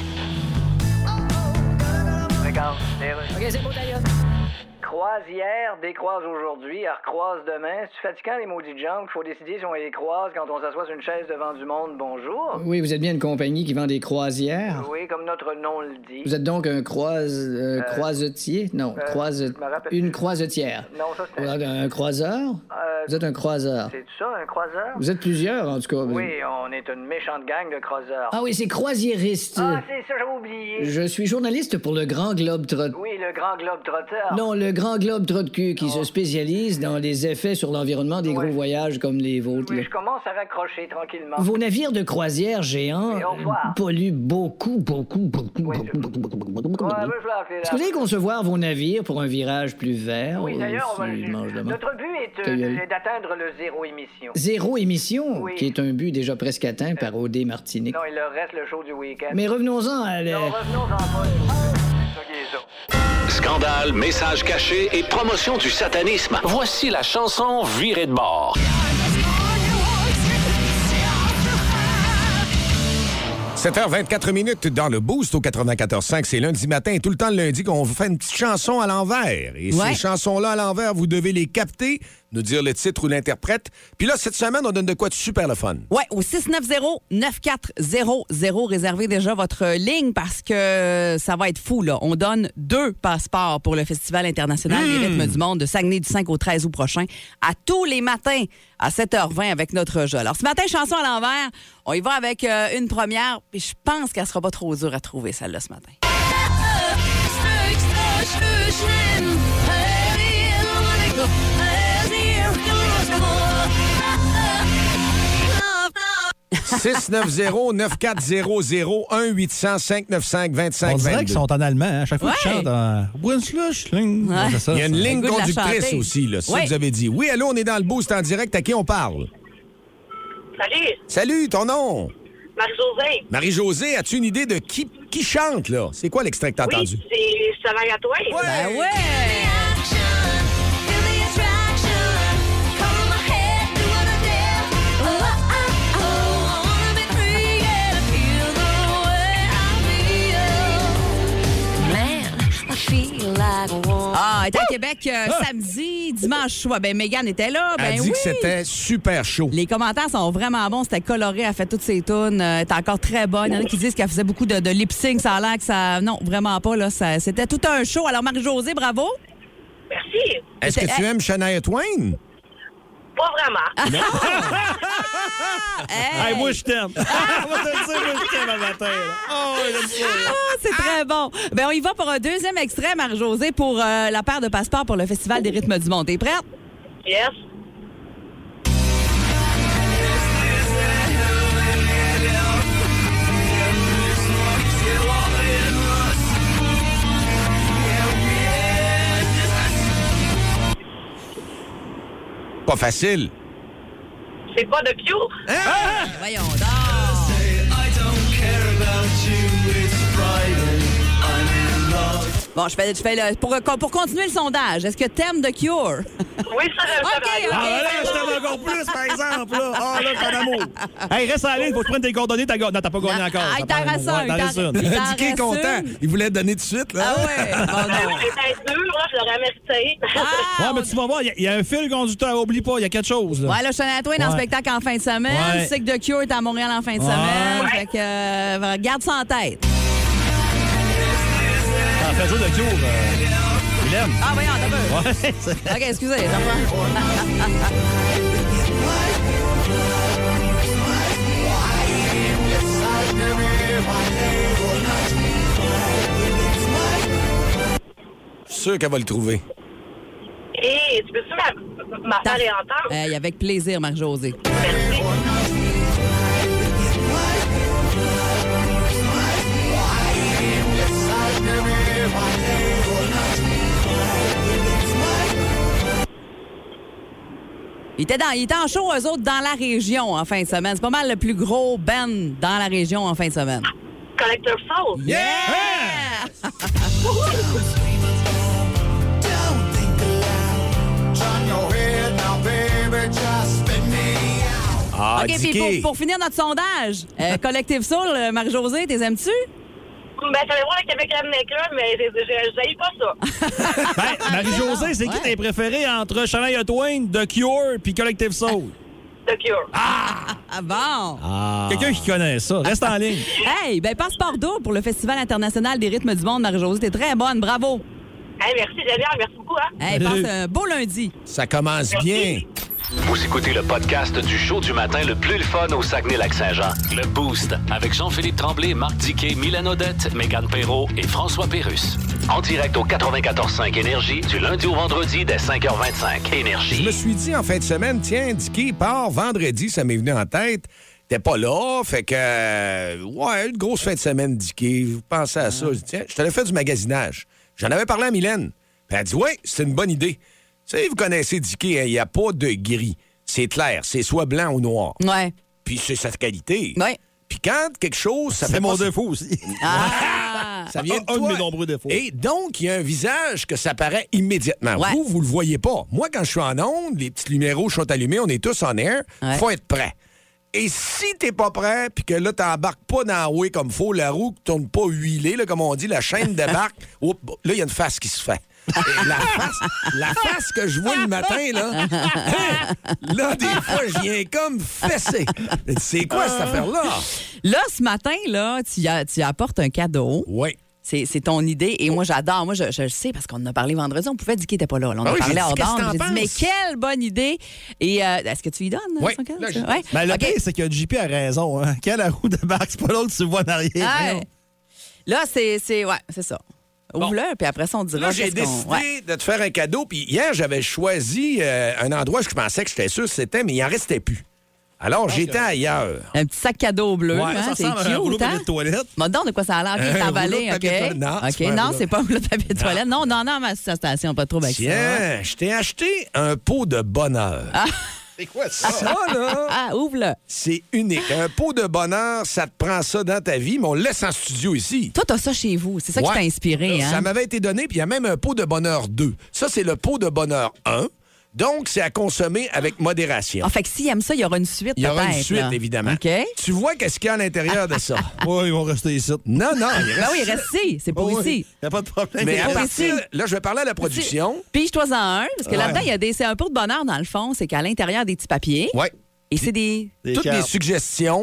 Regarde, OK, c'est beau d'ailleurs. Croise hier, décroise aujourd'hui, elle recroise demain. C'est fatigant les maudits jambes qu'il faut décider si on les croise quand on s'assoit sur une chaise devant du monde. Bonjour. Oui, vous êtes bien une compagnie qui vend des croisières. Oui, comme notre nom le dit. Vous êtes donc un croise, euh, croisetier? Non, euh, croise... je me rappelle une plus. croisetière. Non, ça Vous c'était... êtes un croiseur? Euh, Vous êtes un croiseur. c'est ça, un croiseur? Vous êtes plusieurs, en tout cas. Oui, on est une méchante gang de croiseurs. Ah oui, c'est croisiériste. Ah, c'est ça, j'avais oublié. Je suis journaliste pour le Grand Globe Trot. Oui, le grand globe trotteur. Non, le Grand Globe Trot Cul qui se spécialise dans les effets sur l'environnement des Ouais. gros voyages comme les vôtres. Oui, là. je commence à raccrocher tranquillement. Vos navires de croisière géants Oui, au revoir. euh, polluent beaucoup, beaucoup, beaucoup, Oui, beaucoup, je- beaucoup, beaucoup, beaucoup, beaucoup, Ouais, beaucoup. ben, je vais appeler là. Est-ce que vous allez concevoir vos navires pour un virage plus vert? Oui, d'ailleurs, on va- si je mange de main? notre but est, Ta euh, gueule. est d'atteindre le zéro émission. Zéro émission, Oui. qui est un but déjà presque atteint par O D Martinique. Non, il leur reste le show du week-end. Mais revenons-en à... la- Non, revenons-en pas. C'est ça qui est ça. Scandale, messages cachés et promotion du satanisme. Voici la chanson Virée de bord. sept heures vingt-quatre minutes dans le Boost au quatre-vingt-quatorze cinq. C'est lundi matin et tout le temps le lundi qu'on vous fait une petite chanson à l'envers. Et Ouais. ces chansons-là à l'envers, vous devez les capter, nous dire le titre ou l'interprète. Puis là, cette semaine, on donne de quoi de super le fun. Ouais, au six neuf zéro neuf quatre zéro zéro, réservez déjà votre ligne parce que ça va être fou, là. On donne deux passeports pour le Festival international des rythmes du monde de Saguenay du cinq au treize août prochain, à tous les matins à sept heures vingt avec notre jeu. Alors, ce matin, chanson à l'envers, on y va avec euh, une première, puis je pense qu'elle sera pas trop dure à trouver, celle-là, ce matin. six neuf zéro neuf quatre zéro zéro un huit zéro zéro cinq neuf cinq deux cinq On dirait deux qu'ils sont en allemand. Hein? Chaque fois qu'ils Ouais. chantent en... Brunslushling. Ouais. C'est ça, Il y a une ça. ligne Le goût de la conductrice chanter. aussi, là. C'est ça Ouais. que vous avez dit. Oui, allô, on est dans le Boost en direct. À qui on parle? Salut, Salut, ton nom? Marie-Josée. Marie-Josée, as-tu une idée de qui, qui chante, là? C'est quoi l'extrait que t'as Oui, entendu? c'est Shania Twain. Ben ouais! Ah, elle était à Québec euh, samedi, dimanche soir. Ben, Mégane était là. Ben Elle dit oui. que c'était super chaud. Les commentaires sont vraiment bons. C'était coloré. Elle a fait toutes ses tunes. Euh, Elle était encore très bonne. Il y en a qui disent qu'elle faisait beaucoup de, de lip-sync. Ça a l'air que ça... Non, vraiment pas. Là. Ça- C'était tout un show. Alors, Marie-Josée, bravo. Merci. Est-ce que tu aimes Shania Twain? Pas vraiment. Hey! Hey, moi, je t'aime. Moi, te le dire, moi, je t'aime à matin. là. Oh, j'aime ça. Ah, c'est très bon. Ben, on y va pour un deuxième extrait, Marie-Josée, pour euh, la paire de passeports pour le Festival des rythmes du monde. T'es prête? Yes. Pas facile. C'est pas de Cure? Hein? Voyons donc. Bon, je fais, je fais le, pour, pour continuer le sondage, est-ce que t'aimes The Cure? Oui, ça, je le OK, savais. OK. Ah, là, je t'aime encore plus, par exemple. Là. Ah, là, ton amour. Hey, reste en ligne, faut que je prenne tes coordonnées. T'as... Non, t'as pas gagné Non, encore. ah, il t'en reste un, Ouais, t'en il reste t'en- une. il t'en Dicky est reste content. une. Il voulait donner tout de suite, là. Ah ouais? Bon, Ben non. oui, j'étais sûr, là, je l'aurais mérité. Ah, Ouais, mais tu vas voir, il y a- il y, a un fil conducteur, oublie pas, il y a quelque chose. Là. Ouais, là, je suis à toi dans le Ouais. spectacle en fin de semaine. Ouais. Tu sais que The Cure est à Montréal en fin de Ouais. semaine. Ouais. Fait que, euh, garde ça en tête. T'en fais jouer de Cure. Euh... Il aime. Ah, voyons, t'as peu. Ouais, c'est... OK, excusez, j'en prends. Je suis sûr qu'elle va le trouver. Et tu peux-tu m'a- m'appeler et entendre? Hey, avec plaisir, Marie-Josée. Merci. Il était, dans, il était en show, eux autres, dans la région en fin de semaine. C'est pas mal le plus gros band dans la région en fin de semaine. Collector Soul. Yeah! Ah, OK, puis Dicky. pour, pour finir notre sondage, euh, Collective Soul, euh, Marie-Josée, t'es aimes-tu? Ben, ça va voir le Québec Rednecker, mais je n'aille pas ça. Ben, Marie-Josée, c'est qui Ouais. tes préférés entre Shania Twain, The Cure puis Collective Soul? The Cure. Ah bon? Quelqu'un qui connaît ça. Reste en ligne. Hey, ben passeport d'eau pour le Festival international des rythmes du monde, Marie-Josée. T'es très bonne, bravo. Hey, merci, Génial. Merci beaucoup. Hein? Hey, passe un beau lundi. Ça commence bien. Vous écoutez le podcast du show du matin le plus le fun au Saguenay-Lac-Saint-Jean. Le Boost avec Jean-Philippe Tremblay, Marc Diquet, Milan Odette, Mégane Perreault et François Pérusse. En direct au quatre-vingt-quatorze cinq Énergie du lundi au vendredi dès cinq heures vingt-cinq. Énergie. Je me suis dit en fin de semaine, tiens, Dicky part vendredi, ça m'est venu en tête. T'es pas là, fait que. euh, ouais, une grosse fin de semaine, Dicky. Vous pensez à ça? Je dis, tiens, je t'avais fait du magasinage. J'en avais parlé à Mylène. Puis elle a dit, ouais, c'est une bonne idée. Tu sais, vous connaissez Dicky, il n'y a pas de gris. C'est clair, c'est soit blanc ou noir. Ouais. Puis c'est sa qualité. Ouais. Puis quand quelque chose, ça C'est fait mon pas- défaut aussi. Ah! Ça vient de Un de toi. mes nombreux défauts. Et donc, il y a un visage que ça paraît immédiatement. Ouais. Vous, vous le voyez pas. Moi, quand je suis en onde, les petits lumières rouges sont allumés, on est tous en air, Ouais. faut être prêt. Et si t'es pas prêt, puis que là, t'embarques pas dans la way comme faut, la roue qui tourne pas huilée, là, comme on dit, la chaîne débarque, oups, là, il y a une face qui se fait. Et la face, la face que je vois le matin, là, là, des fois, je viens comme fessé. C'est quoi cette affaire-là? Là, ce matin, là, tu, y a- tu apportes un cadeau. Oui. C'est, c'est ton idée. Et moi, j'adore. Moi, je, je le sais parce qu'on en a parlé vendredi. On pouvait dire qu'il n'était pas là. là. On Ah a oui, parlé j'ai dit, hors qu'est-ce d'onde. que t'en J'ai dit, mais penses? quelle bonne idée. Et euh, est-ce que tu lui donnes? Oui, son cadeau, là, ça? je- Ouais. Ben, le OK. pire, c'est que J P a raison. Hein. Quand la roue débarque, c'est pas l'autre que tu vois en arrière. Ouais. Voyons. Là, c'est, c'est, ouais, c'est ça. Ouvre-le, puis après ça, on dira. Là, j'ai qu'est-ce qu'on- décidé ouais. de te faire un cadeau. Puis hier, j'avais choisi euh, un endroit que je pensais que j'étais sûr que c'était, mais il en restait plus. Alors, j'étais ailleurs. Un petit sac cadeau bleu. Ouais, hein, ça c'est ressemble à un rouleau cute, de hein? papier de toilette. M'a donné de quoi ça a l'air. OK, Un emballé, rouleau de OK. papier de toilette. Non, OK, c'est pas un non, rouleau. c'est pas un rouleau de papier de toilette. Non, non, non, ma station, pas trop avec ça. Tiens, je t'ai acheté un pot de bonheur. C'est quoi ça? Ça, là, Ah, ouvre-le. c'est unique. Un pot de bonheur, ça te prend ça dans ta vie, mais on le laisse en studio ici. Toi, t'as ça chez vous. C'est ça qui Ouais. t'a inspiré, Ça hein? m'avait été donné, puis il y a même un pot de bonheur deux. Ça, c'est le pot de bonheur un. Donc, c'est à consommer avec modération. Ah, fait que s'il aime ça, il y aura une suite, Il y aura une peut-être, suite, là. évidemment. OK. Tu vois qu'est-ce qu'il y a à l'intérieur de ça? Ouais, ils vont rester ici. Non, non, il reste Ben oui, il reste ici. C'est pour Oh, oui. ici. Y a pas de problème. Mais à pour partir, ici. là, je vais parler à la production. Pige-toi-en un, parce que Ouais. là-dedans, il y a des, c'est un pot de bonheur, dans le fond. C'est qu'à l'intérieur, des petits papiers. Ouais. Et c'est des... Des Toutes cartes. les suggestions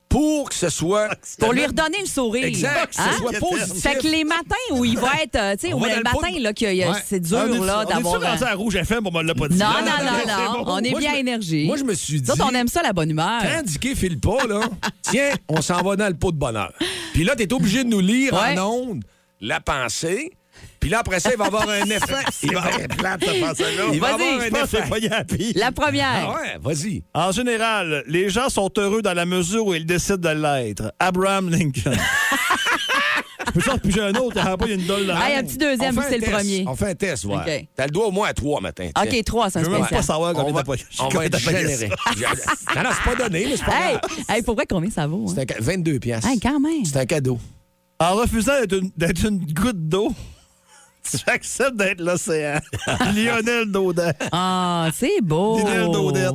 pour que ce soit... Pour lui redonner le sourire. Exact, que ce Hein? soit positif. Fait que les matins où il va être, euh, tu sais, On où va le dans le matin, pot de- là, que y a- Ouais. c'est dur, On est- là, on d'avoir... est-tu rendu à Rouge F M, on me l'a pas dit. Non, Non, non, non, non, c'est non. bon. On est Moi, bien je me- énergie. Moi, je me suis dit... Nous autres, on aime ça, la bonne humeur. Quand Dicky file pas, là, tiens, on s'en va dans le pot de bonheur. Puis là, t'es obligé de nous lire Ouais. en ondes la pensée. Puis là, après ça, il va avoir un effet. Il va, plate, cette pensée-là. il va Vas-y, avoir Je un pense que c'est effet. pas Yapi. La première. Ah ouais, vas-y. En général, les gens sont heureux dans la mesure où ils décident de l'être. Abraham Lincoln. Peux-tu en piger un autre? T'as pas une dolle là. Hey, un petit deuxième, On vu fait que c'est un le test. premier. On fait un test, ouais. OK. T'as le doigt au moins à trois matin. tiens. OK, trois, c'est un Je veux même spécial. pas savoir On combien va, t'as pas. on va combien être t'as payé généreux. ça. Non, non, c'est pas donné, mais c'est pas Hey, grave. hey, pour vrai, combien ça vaut? Hein? C'est un ca- vingt-deux piastres. Hey, quand même. C'est un cadeau. En refusant d'être une, d'être une goutte d'eau, tu acceptes d'être l'océan. Lionel Daudet. Ah, c'est beau. Lionel Daudet.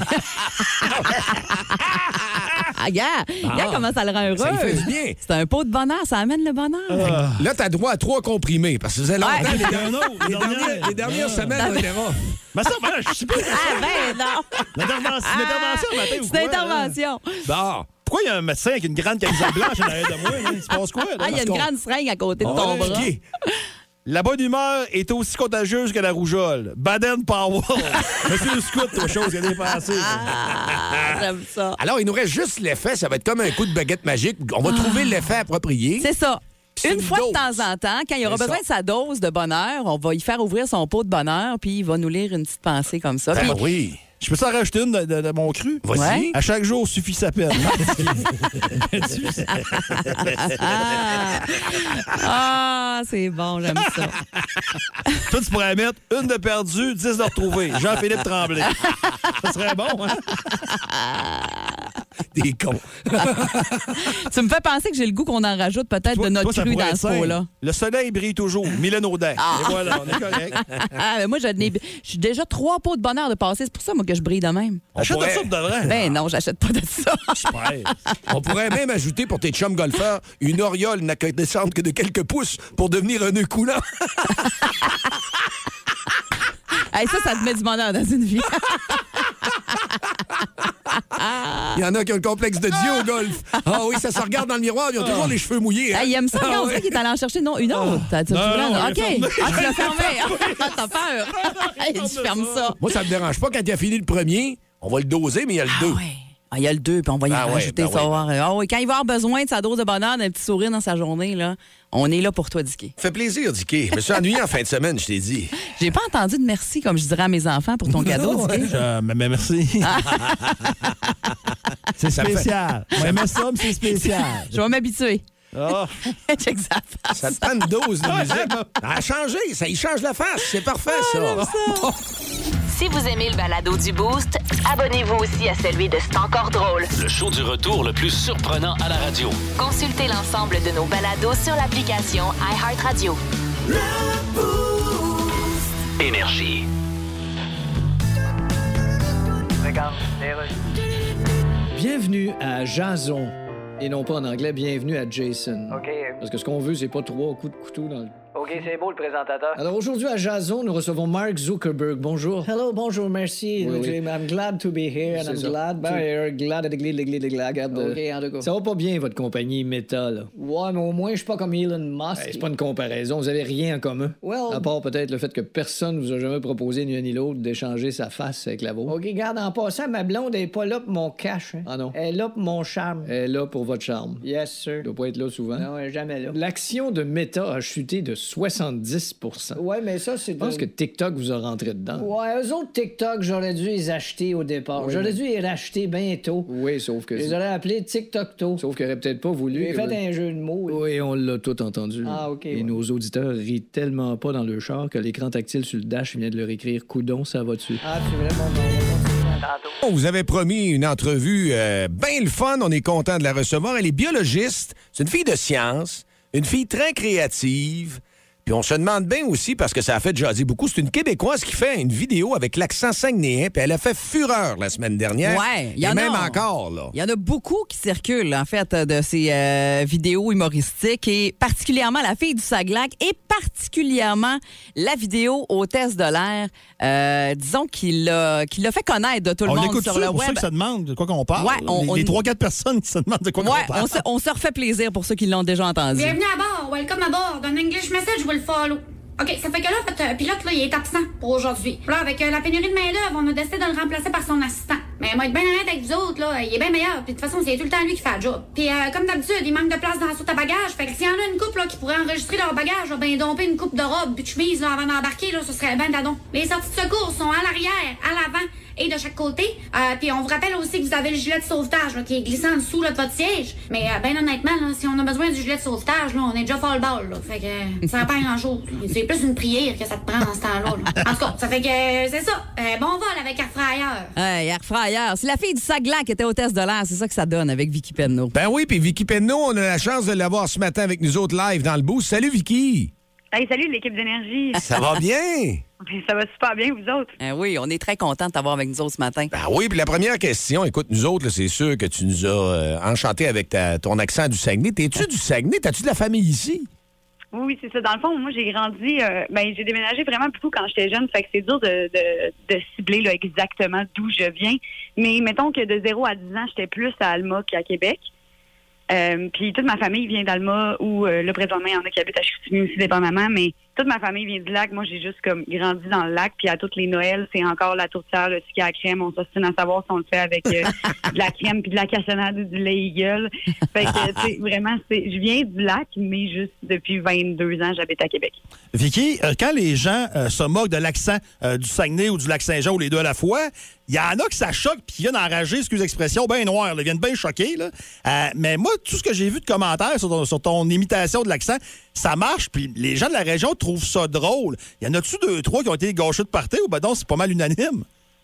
Ah, regarde, regarde comment ça le rend heureux. Ça lui fait du bien. C'est un pot de bonheur, ça amène le bonheur. Là, t'as droit à trois comprimés, parce que ça faisait longtemps. Ouais. Les, Il y en a un autre, les une dernière. dernières, les dernières semaines, Non, on mais- était rough. Mais ça, ben, je sais pas. Ah, ben non. L'intervention, l'intervention le matin ou C'est quoi? une intervention. Bon. Pourquoi il y a un médecin avec une grande camisole blanche en arrière de moi? Là? Il se passe quoi? Là? Ah, il y a une qu'on- grande seringue à côté de On ton va bras. expliquer. La bonne humeur est aussi contagieuse que la rougeole. Baden Powell. Monsieur le scout, toi, chose qu'il a dépensé. Ah, j'aime ça. Alors, il nous reste juste l'effet. Ça va être comme un coup de baguette magique. On va trouver l'effet approprié. C'est ça. C'est Une une fois de dose. temps en temps, quand il aura C'est besoin ça. de sa dose de bonheur, on va y faire ouvrir son pot de bonheur, puis il va nous lire une petite pensée comme ça. Ben Puis- oui. Je peux t'en rajouter une de, de- de mon cru? Vas-y. Ouais. À chaque jour suffit sa peine. Ah, Ah, c'est bon, j'aime ça. Toi, tu pourrais mettre une de perdue, dix de retrouvée. Jean-Philippe Tremblay. Ça serait bon, hein? Des cons. Tu me fais penser que j'ai le goût qu'on en rajoute peut-être Toi- de notre toi, ça cru pourrait dans être ce simple. pot-là. Le soleil brille toujours. Mylène Audin. Et voilà, on est correct. Ah, mais moi, je n'ai- je suis déjà trois pots de bonheur de passer. C'est pour ça, moi, que je brille de même. Achète pourrait- de ça pour de vrai. Ben non, j'achète pas de ça. Ouais. On pourrait même ajouter pour tes chums golfeurs une auréole n'a qu'à descendre que de quelques pouces pour devenir un nœud coulant. Hey, ça, ça te met du bonheur dans une vie. Il y en a qui ont le complexe de Dieu au golf. Ah oui, ça se regarde dans le miroir, ils ont toujours les cheveux mouillés. hein. Hey, il aime ça. Ah Regarde, on ouais. dirait qu'il est allé en chercher non, une autre. Tu- tu- tu Non, voulais- non, on OK. l'a fermé. Ah, tu l'as fermé. Ah, t'as peur. Hey, tu fermes ça. Moi, ça me dérange pas quand il a fini le premier. On va le doser, mais il y a le Ah deux. ouais. Ah, il y a le deux, puis on va y Ah ouais, rajouter ben ça. oui. voir. Ah oui, quand il va avoir besoin de sa dose de bonheur, d'un petit sourire dans sa journée, là, on est là pour toi, Dicky. Fait plaisir, Dicky. Je me suis ennuyé en fin de semaine, je t'ai dit. J'ai pas entendu de merci, comme je dirais à mes enfants, pour ton cadeau, Dicky. Je- mais, mais merci. c'est Ça me fait- spécial. Ouais, mais ça, mais c'est spécial. Je vais m'habituer. Ah. Check sa face. Ça te prend une dose de musique. Ça a changé, ça y change la face. C'est parfait, ça. Si vous aimez le balado du Boost, abonnez-vous aussi à celui de C'est encore drôle. Le show du retour le plus surprenant à la radio. Consultez l'ensemble de nos balados sur l'application iHeartRadio. Énergie. Regarde, les rues. Bienvenue à Jason. Et non pas en anglais, bienvenue à Jason. OK. Parce que ce qu'on veut, c'est pas trois coups de couteau dans le... OK, c'est beau le présentateur. Alors aujourd'hui à Jason, nous recevons Mark Zuckerberg. Bonjour. Hello, bonjour, merci. Oui, oui. I'm glad to be here and C'est I'm ça. glad Ben, to... euh, glad, glad, glad, glad, glad, glad. OK, en tout cas. Ça va pas bien, votre compagnie Meta, là. Ouais, mais au moins, je suis pas comme Elon Musk. Hey, c'est pas une comparaison, vous avez rien en commun. Well- À part peut-être le fait que personne vous a jamais proposé, ni un ni l'autre, d'échanger sa face avec la vôtre. OK, regarde, en passant, ma blonde est pas là pour mon cash. Hein. Ah non. Elle est là pour mon charme. Elle est là pour votre charme. Yes, sir. Elle doit pas être là souvent. Non, elle est jamais là. L'action de Meta a chuté de soixante-dix pour cent. Ouais, mais ça, c'est... Je pense que TikTok vous a rentré dedans. Ouais, eux autres TikTok, j'aurais dû les acheter au départ. Oui, j'aurais mais- dû les racheter bientôt. Oui, sauf que... Je les aurais appelés TikTok-to. Sauf qu'il aurait peut-être pas voulu... J'ai que- fait un jeu de mots. là. Oui, on l'a tout entendu. Ah, OK, Et ouais. nos auditeurs rient tellement pas dans le char que l'écran tactile sur le dash vient de leur écrire « Coudon, ça va dessus Ah, c'est vrai, bon, bon, on va continuer. Tantôt. On vous avait promis une entrevue euh, bien le fun. On est content de la recevoir. Elle est biologiste. C'est une fille de science, une fille très créative, Puis on se demande bien aussi, parce que ça a fait jaser beaucoup, c'est une Québécoise qui fait une vidéo avec l'accent saguenéen, puis elle a fait fureur la semaine dernière. Ouais, il y en et même a encore, là. Il y en a beaucoup qui circulent, en fait, de ces euh, vidéos humoristiques, et particulièrement la fille du Saglac, et particulièrement la vidéo hôtesse de l'air, euh, disons qu'il l'a qu'il l'a fait connaître de tout on le monde l'écoute sur ça, le pour web. ceux qui se demandent de quoi qu'on parle. Ouais, on, les, on... les trois quatre personnes qui se demandent de quoi ouais, qu'on parle. on se, on se refait plaisir pour ceux qui l'ont déjà entendu. Bienvenue à bord, welcome à bord. D'un English message will follow. OK, ça fait que là, votre euh, pilote, là, il est absent pour aujourd'hui. Là, avec euh, la pénurie de main-d'œuvre, on a décidé de le remplacer par son assistant. Mais moi, être bien honnête avec vous autres, là, il est bien meilleur. Puis de toute façon, c'est tout le temps lui qui fait le job. Puis euh, comme d'habitude, il manque de place dans la soute à bagages. Fait que s'il y en a une couple, là, qui pourrait enregistrer leur bagage, là, ben, domper une coupe de robe puis de chemise, là, avant d'embarquer, là, ce serait ben d'adon. Les sorties de secours sont à l'arrière, à l'avant et de chaque côté. Euh, puis on vous rappelle aussi que vous avez le gilet de sauvetage, là, qui est glissé en dessous, là, de votre siège. Mais euh, ben honnêtement, là, si on a besoin du gilet de sauvetage, là, on est déjà fall ball, là. Fait que euh, ça sert pas à grand-chose. C'est plus une prière que ça te prend dans ce temps-là, là. En tout cas, ça fait que euh, c'est ça. Euh, bon vol avec Air Fryer. Hey, Air Fryer. C'est la fille du Saglac qui était hôtesse de l'air. C'est ça que ça donne avec Vicky Penneau. Ben oui, puis Vicky Penneau, on a la chance de l'avoir ce matin avec nous autres live dans le boost. Salut, Vicky! Hey, salut l'équipe d'énergie. Ça va bien? Ça va super bien, vous autres? Euh, oui, on est très contents de t'avoir avec nous autres ce matin. Ben oui, puis la première question, écoute, nous autres, là, c'est sûr que tu nous as euh, enchantés avec ta, ton accent du Saguenay. T'es-tu du Saguenay? T'as-tu de la famille ici? Oui, c'est ça. Dans le fond, moi, j'ai grandi, euh, ben, j'ai déménagé vraiment beaucoup quand j'étais jeune, fait que c'est dur de, de, de cibler là, exactement d'où je viens. Mais mettons que de zéro à dix ans, j'étais plus à Alma qu'à Québec. Euh, puis toute ma famille vient d'Alma, où euh, là, présentement, il y en a qui habitent à Chicoutimi aussi, dépendamment, mais toute ma famille vient du lac. Moi, j'ai juste comme grandi dans le lac, puis à toutes les Noëls, c'est encore la tourtière, le ski à crème. On s'ostine à savoir si on le fait avec euh, de la crème puis de la cassonade ou du lait Eagle. Fait que, tu sais, vraiment, c'est, je viens du lac, mais juste depuis vingt-deux ans, j'habite à Québec. Vicky, euh, quand les gens euh, se moquent de l'accent euh, du Saguenay ou du Lac-Saint-Jean ou les deux à la fois, il y en a que ça choque puis qui viennent enrager, excuse l'expression, bien noir. Ils viennent bien choquer. Là. Euh, mais moi, tout ce que j'ai vu de commentaires sur ton, sur ton imitation de l'accent, ça marche. Puis les gens de la région trouvent ça drôle. Y en a-tu deux, trois qui ont été gâchés de party ou ben non, c'est pas mal unanime?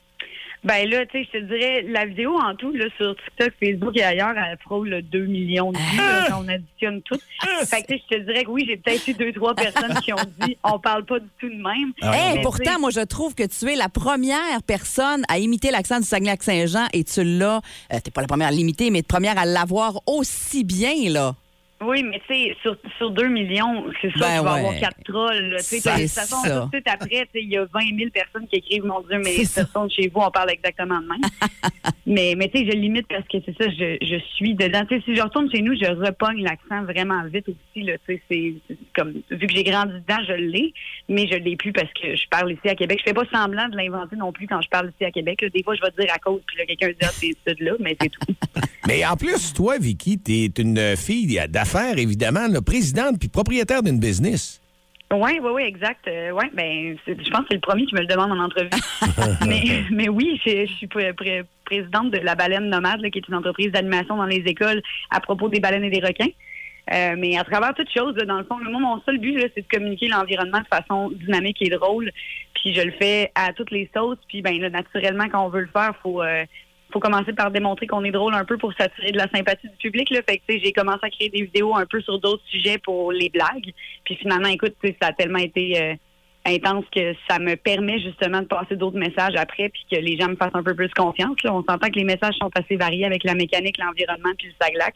Ben là, tu sais, je te dirais, la vidéo en tout, là, sur TikTok, Facebook et ailleurs, elle frôle deux millions de vues, là, quand on additionne tout. Fait que, tu sais, je te dirais que oui, j'ai peut-être eu deux, trois personnes qui ont dit, on parle pas du tout de même. Ah, hey, mais pourtant, moi, je trouve que tu es la première personne à imiter l'accent du Saguenay-Lac-Saint-Jean et tu l'as, euh, t'es pas la première à l'imiter, mais première à l'avoir aussi bien, là. Oui, mais tu sais, sur, sur deux millions, c'est ça, ben tu vas ouais. avoir quatre trolls. Là. C'est de toute façon, ça. tout de suite après, il y a vingt mille personnes qui écrivent « Mon Dieu, mais personne chez vous, on parle exactement de même. » Mais, mais tu sais, je limite parce que c'est ça, je, je suis dedans. Tu sais, si je retourne chez nous, je repogne l'accent vraiment vite aussi. Là. Tu sais, c'est, c'est comme, vu que j'ai grandi dedans, je l'ai, mais je l'ai plus parce que je parle ici à Québec. Je fais pas semblant de l'inventer non plus quand je parle ici à Québec. Là. Des fois, je vais te dire à cause, puis là, quelqu'un dit « Ah, c'est ça de là », mais c'est tout. Mais en plus, toi, Vicky, t'es une fille d'affaires, évidemment, là, présidente puis propriétaire d'une business. Oui, oui, oui, exact. Euh, ouais, ben, c'est, je pense que c'est le premier qui me le demande en entrevue. mais, mais oui, je, je suis pré- pré- présidente de la Baleine Nomade, là, qui est une entreprise d'animation dans les écoles à propos des baleines et des requins. Euh, mais à travers toute chose, là, dans le fond, moi, mon seul but, là, c'est de communiquer l'environnement de façon dynamique et drôle. Puis je le fais à toutes les sauces. Puis ben, là, naturellement, quand on veut le faire, il faut... Euh, faut commencer par démontrer qu'on est drôle un peu pour s'attirer de la sympathie du public. Là. Fait que, tu sais, j'ai commencé à créer des vidéos un peu sur d'autres sujets pour les blagues. Puis finalement, écoute, tu sais, ça a tellement été euh, intense que ça me permet justement de passer d'autres messages après puis que les gens me fassent un peu plus confiance. Là. On s'entend que les messages sont assez variés avec la mécanique, l'environnement puis le Saglac.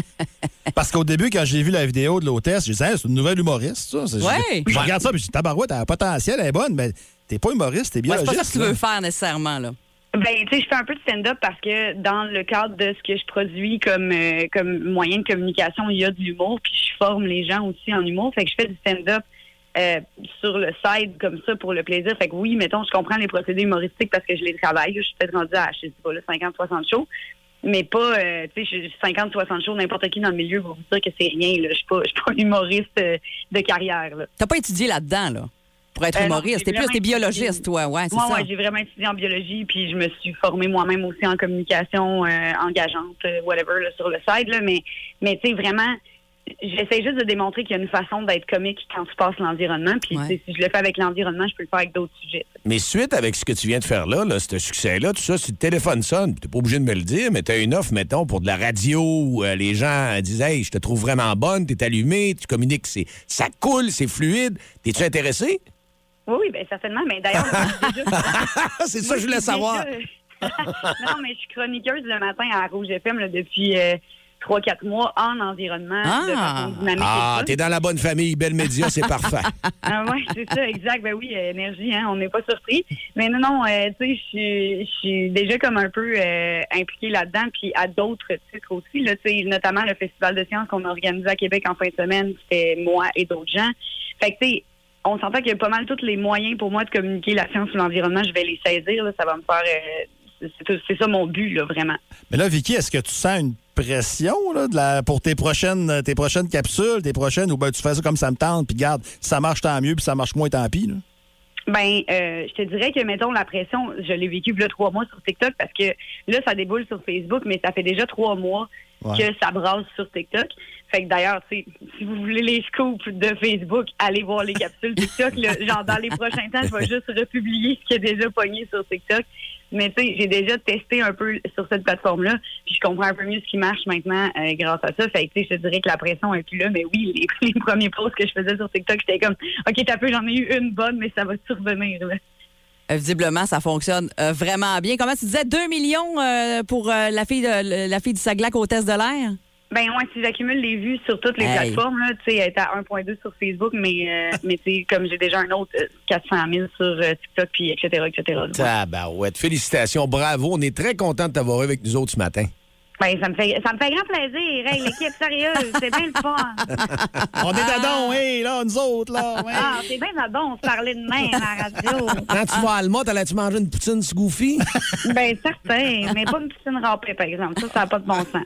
Parce qu'au début, quand j'ai vu la vidéo de l'hôtesse, je disais, hey, c'est une nouvelle humoriste, ça. C'est, ouais. Je, je regarde ça, puis je dis, tabarouette, elle a un potentiel, elle est bonne, mais t'es pas humoriste, t'es biologiste. Ouais, c'est pas ça que tu veux faire nécessairement, là. Ben, tu sais, je fais un peu de stand-up parce que dans le cadre de ce que je produis comme euh, comme moyen de communication, il y a de l'humour, puis je forme les gens aussi en humour. Fait que je fais du stand-up euh, sur le side comme ça pour le plaisir. Fait que oui, mettons, je comprends les procédés humoristiques parce que je les travaille. Je suis peut-être rendue à, je sais pas, là, cinquante soixante shows. Mais pas, euh, tu sais, cinquante soixante shows, n'importe qui dans le milieu va vous dire que c'est rien, là. Je suis pas, je suis pas humoriste euh, de carrière, là. T'as pas étudié là-dedans, là? Pour être humoriste. Euh, t'es plus, t'es biologiste, étudié. Toi, ouais, c'est moi, ça. Ouais, j'ai vraiment étudié en biologie, puis je me suis formée moi-même aussi en communication euh, engageante, euh, whatever, là, sur le side, là, mais, mais tu sais, vraiment, j'essaie juste de démontrer qu'il y a une façon d'être comique quand tu passes l'environnement. Puis Ouais. si je le fais avec l'environnement, je peux le faire avec d'autres sujets. Mais suite avec ce que tu viens de faire là, là ce succès-là, tout ça, si le téléphone sonne, t'es pas obligé de me le dire, mais t'as une offre, mettons, pour de la radio où euh, les gens disent « Hey, je te trouve vraiment bonne, t'es allumé, tu communiques, c'est, ça coule, c'est fluide. T'es-tu intéressé? » Oui, oui, bien certainement. Mais d'ailleurs, moi, je suis déjà... C'est ça que je voulais savoir. non, mais je suis chroniqueuse le matin à Rouge F M là, depuis euh, trois quatre mois en environnement Ah. de façon dynamique. Ah, et tout. t'es dans la bonne famille, Belle Média, c'est parfait. Ah oui, c'est ça, exact. Ben oui, euh, énergie, hein, on n'est pas surpris. Mais non, non, euh, tu sais, je suis- je suis déjà comme un peu euh, impliquée là-dedans, puis à d'autres titres aussi, là, tu sais, notamment le Festival de sciences qu'on a organisé à Québec en fin de semaine, c'était moi et d'autres gens. Fait que, tu sais, on s'entend qu'il y a pas mal tous les moyens pour moi de communiquer la science ou l'environnement, je vais les saisir, là, ça va me faire... euh, c'est, c'est ça mon but, là, vraiment. Mais là, Vicky, est-ce que tu sens une pression là, de la, pour tes prochaines, tes prochaines capsules, tes prochaines, ou ben tu fais ça comme ça me tente, puis garde, si ça marche tant mieux, puis ça marche moins tant pis, là? Ben, euh, je te dirais que, mettons, la pression, je l'ai vécu là trois mois sur TikTok parce que là, ça déboule sur Facebook, mais ça fait déjà trois mois Ouais. que ça brasse sur TikTok. Fait que d'ailleurs, tu sais, si vous voulez les scoops de Facebook, allez voir les capsules TikTok. Là, genre, dans les prochains temps, je vais juste republier ce qui est déjà pogné sur TikTok. Mais tu sais, j'ai déjà testé un peu sur cette plateforme-là, puis je comprends un peu mieux ce qui marche maintenant euh, grâce à ça. Fait que tu sais, je te dirais que la pression est plus là. Mais oui, les, les premiers posts que je faisais sur TikTok, j'étais comme, OK, t'as peu, j'en ai eu une bonne, mais ça va survenir, là. Euh, Visiblement, ça fonctionne euh, vraiment bien. Comment tu disais, deux millions euh, pour euh, la, fille de, la fille du Saglac au test de l'air? Ben ouais, si j'accumule les vues sur toutes les Hey. plateformes, là, tu sais, elle est à un virgule deux sur Facebook, mais, euh, mais tu sais, comme j'ai déjà un autre euh, quatre cent mille sur euh, TikTok, puis et cetera, et cetera. là. Tabarouette. Félicitations, bravo. On est très content de t'avoir eu avec nous autres ce matin. Ben, ça me fait ça me fait grand plaisir. Hey, l'équipe sérieuse, c'est bien le fun. On est dadons, hé, là, nous autres, là. ouais. Ah, c'est bien là-dedans, on se parlait de même à la radio. Quand tu vas à Alma, t'allais-tu manger une poutine sur Goofy? Ben, certain, mais pas une piscine râpée, par exemple. Ça, ça n'a pas de bon sens.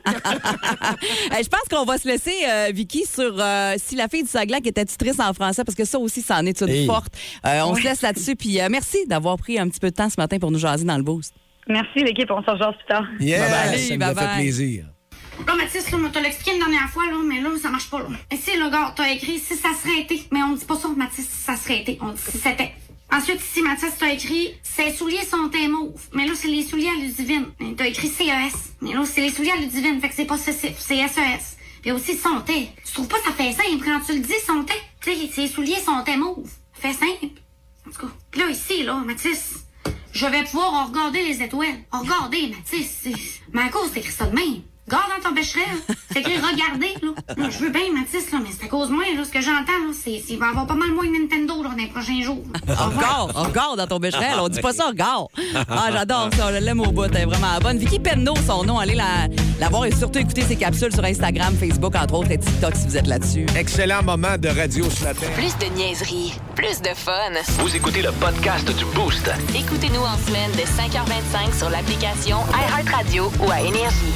Hey, je pense qu'on va se laisser, euh, Vicky, sur euh, si la fille du Saglac était tutrice en français, parce que ça aussi, ça en est une Hey. forte. Euh, on Oui. se laisse là-dessus. Puis euh, merci d'avoir pris un petit peu de temps ce matin pour nous jaser dans le boost. Merci, l'équipe, on se rejoint plus tard. Yes, Bye-bye. ça nous a fait Bye-bye. plaisir. Là, Mathis, là, on te l'a expliqué une dernière fois, là, mais là, ça marche pas, là. Et si, là, gars, t'as écrit si ça serait été. Mais on dit pas ça, Mathis, si ça serait été. On dit si c'était. Ensuite, ici, Mathis, t'as écrit ses souliers sont tes mauves. Mais là, c'est les souliers à Ludivine. Mais t'as écrit C E S. Mais là, c'est les souliers à Ludivine, fait que c'est pas possessif, c'est S E S. Puis aussi, sont tes. Tu trouves pas ça fait simple quand tu le dis, sont tes? Tu sais, ses souliers sont tes mauves. Fait simple. En tout cas, pis là, ici, là, Mathis, je vais pouvoir regarder les étoiles. Regarder, Mathis, c'est... Mais à cause, t'écris ça de même. Garde dans ton bécheret, là. C'est écrit regarder, là. Là, je veux bien, Mathis, là, mais c'est à cause de moi, là. Ce que j'entends, là, c'est qu'il va y avoir pas mal moins de Nintendo, là, dans les prochains jours. Regarde, regarde dans ton bécherel. On dit pas ça, regarde. Ah, j'adore ça. Je l'aime au bout. Elle est vraiment bonne. Vicky Penneau, son nom. Allez la, la voir et surtout écouter ses capsules sur Instagram, Facebook, entre autres, et TikTok si vous êtes là-dessus. Excellent moment de radio ce matin. Plus de niaiserie, plus de fun. Vous écoutez le podcast du Boost. Écoutez-nous en semaine de cinq heures vingt-cinq sur l'application iHeartRadio ou à Énergie.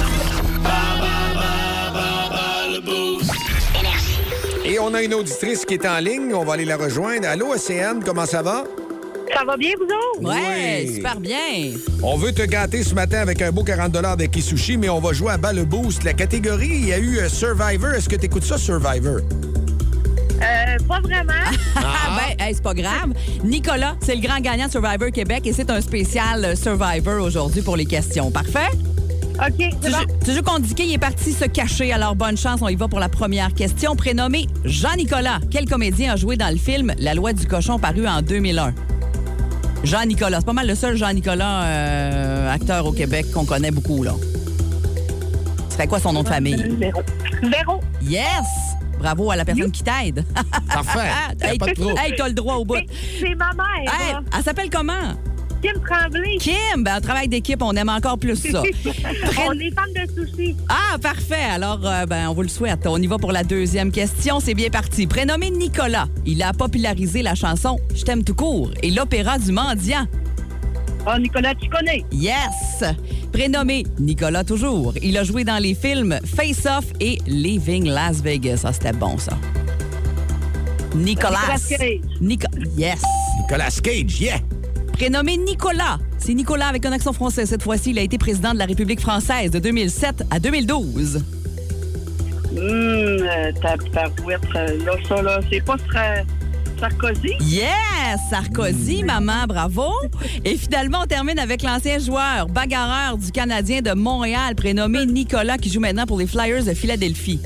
Et on a une auditrice qui est en ligne. On va aller la rejoindre. Allô, Océane, comment ça va? Ça va bien, vous autres? Ouais, Oui. super bien. On veut te gâter ce matin avec un beau quarante de Kisushi, mais on va jouer à bas le boost. La catégorie, il y a eu euh, Survivor. Est-ce que tu écoutes ça, Survivor? Euh, pas vraiment. Ah, ben, hey, c'est pas grave. Nicolas, c'est le grand gagnant de Survivor Québec et c'est un spécial euh, Survivor aujourd'hui pour les questions. Parfait? OK, Tu, c'est bon. jou- tu joues contre Dicky, il est parti se cacher. Alors, bonne chance, on y va pour la première question. Prénommé Jean-Nicolas, quel comédien a joué dans le film La loi du cochon paru en deux mille un? Jean-Nicolas, c'est pas mal le seul Jean-Nicolas euh, acteur au Québec qu'on connaît beaucoup, là. Ce serait quoi son nom de famille? Véro. Véro. Yes! Bravo à la personne qui t'aide. Parfait. hey, Pas de trouble. hey, t'as le droit au bout. C'est- C'est ma mère. Hey, là. elle s'appelle comment? Kim Tremblay. Kim, ben, un travail d'équipe, on aime encore plus ça. On est fan de sushi. Ah, parfait. Alors, euh, ben, on vous le souhaite. On y va pour la deuxième question. C'est bien parti. Prénommé Nicolas, il a popularisé la chanson Je t'aime tout court et l'opéra du mendiant. Oh, Nicolas, tu connais. Yes! Prénommé Nicolas toujours, il a joué dans les films Face Off et Leaving Las Vegas. Ça, c'était bon, ça. Nicolas. Nicolas Cage. Nico- yes! Nicolas Cage, yeah! Prénommé Nicolas. C'est Nicolas avec un accent français. Cette fois-ci, il a été président de la République française de deux mille sept à deux mille douze. Hum, ta parouette, là, ça, là, c'est pas très... Sarkozy? Yes! Sarkozy, maman, bravo! Et finalement, on termine avec l'ancien joueur, bagarreur du Canadien de Montréal, prénommé Nicolas, qui joue maintenant pour les Flyers de Philadelphie.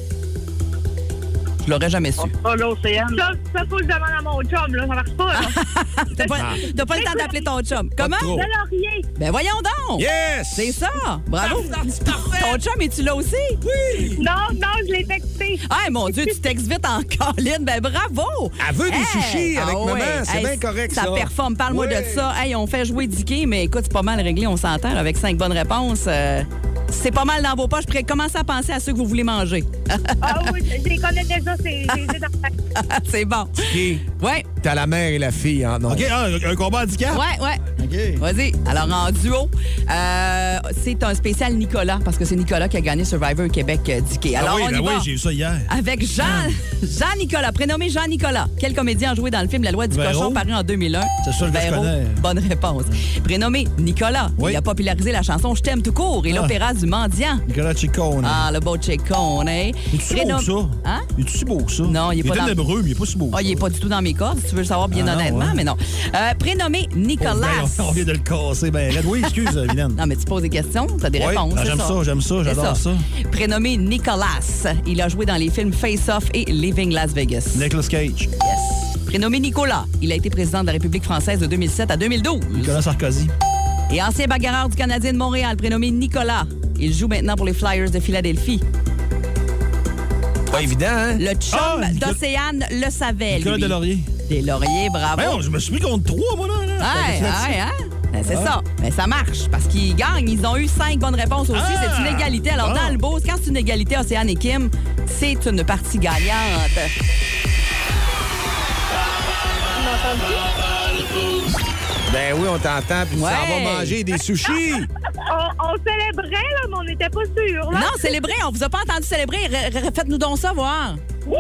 Je l'aurais jamais su. Oh, l'océan. Ça, ça faut que je demande à mon chum, là. Ça marche pas, là. T'as pas, t'as pas le temps d'appeler ton chum. Comment? De Laurier. Ben voyons donc! Yes! C'est ça! Bravo! Ton chum, es-tu là aussi? Oui! Non, non, je l'ai texté. Ah, mon Dieu, tu textes vite en colline. Ben bravo! Elle veut des Hey! sushis avec Ah maman. ouais. C'est Hey, bien correct, ça. Ça performe. Parle-moi Ouais. de ça. Hey, on fait jouer Dicky, mais écoute, c'est pas mal réglé, on s'entend. Avec cinq bonnes réponses, euh, c'est pas mal dans vos poches. Puis commencez à penser à ceux que vous voulez manger. Ah oui, je les connais déjà, c'est c'est dans la... C'est bon. Dicky, Ouais, t'as la mère et la fille en nom. OK, ah, un combat handicap? ouais, ouais. OK. Vas-y. Alors, en duo, euh, c'est un spécial Nicolas, parce que c'est Nicolas qui a gagné Survivor Québec euh, Dicky. Alors, ah oui, on y ben va. oui, j'ai eu ça hier. Avec Jean, Jean-Nicolas, prénommé Jean-Nicolas. Quel comédien a joué dans le film La loi du Véro. cochon, paru en deux mille un? C'est sûr que je Véro. connais. Bonne réponse. Prénommé Nicolas, Oui. il a popularisé la chanson Je t'aime tout court et Ah. l'opéra du mendiant. Nicolas Ciccone. Ah, le beau Ciccone. Il est si beau Prénom- que ça? Hein? Il est si beau que ça? Non, il est pas Il dans- est hébreu, mais il est pas si beau que Ah, ça. il est pas du tout dans mes cordes, si tu veux le savoir bien Ah, non, honnêtement, ouais. mais non. Euh, prénommé Nicolas. Ben, on vient de le casser. Ben, Red, oui, excuse, Mylène. Non, mais tu poses des questions, t'as des Oui, réponses. ben, c'est j'aime ça, j'aime ça, C'est j'adore ça. Prénommé Nicolas, il a joué dans les films Face Off et Living Las Vegas. Nicolas Cage. Yes. Prénommé Nicolas, il a été président de la République française de deux mille sept à deux mille douze. Nicolas Sarkozy. Et ancien bagarreur du Canadien de Montréal, prénommé Nicolas. Il joue maintenant pour les Flyers de Philadelphie. Pas évident, hein? Le chum Ah, Nicolas- d'Océane le savait, Nicolas lui. Delaurier. Deslauriers, bravo. Ben, je me suis mis contre trois, moi, là. là. Ouais, Ben, ouais, hein? Ben, c'est Ah. ça. Ben, ça marche parce qu'ils gagnent. Ils ont eu cinq bonnes réponses aussi. Ah. C'est une égalité. Alors, Ah. dans le beau, quand c'est une égalité, Océane et Kim, c'est une partie gagnante. Ben oui, on t'entend, puis Ouais. ça va manger des sushis. On, on célébrait, là, mais on n'était pas sûrs, là. Non, célébrez. On vous a pas entendu célébrer. Re- re- Faites-nous donc ça voir.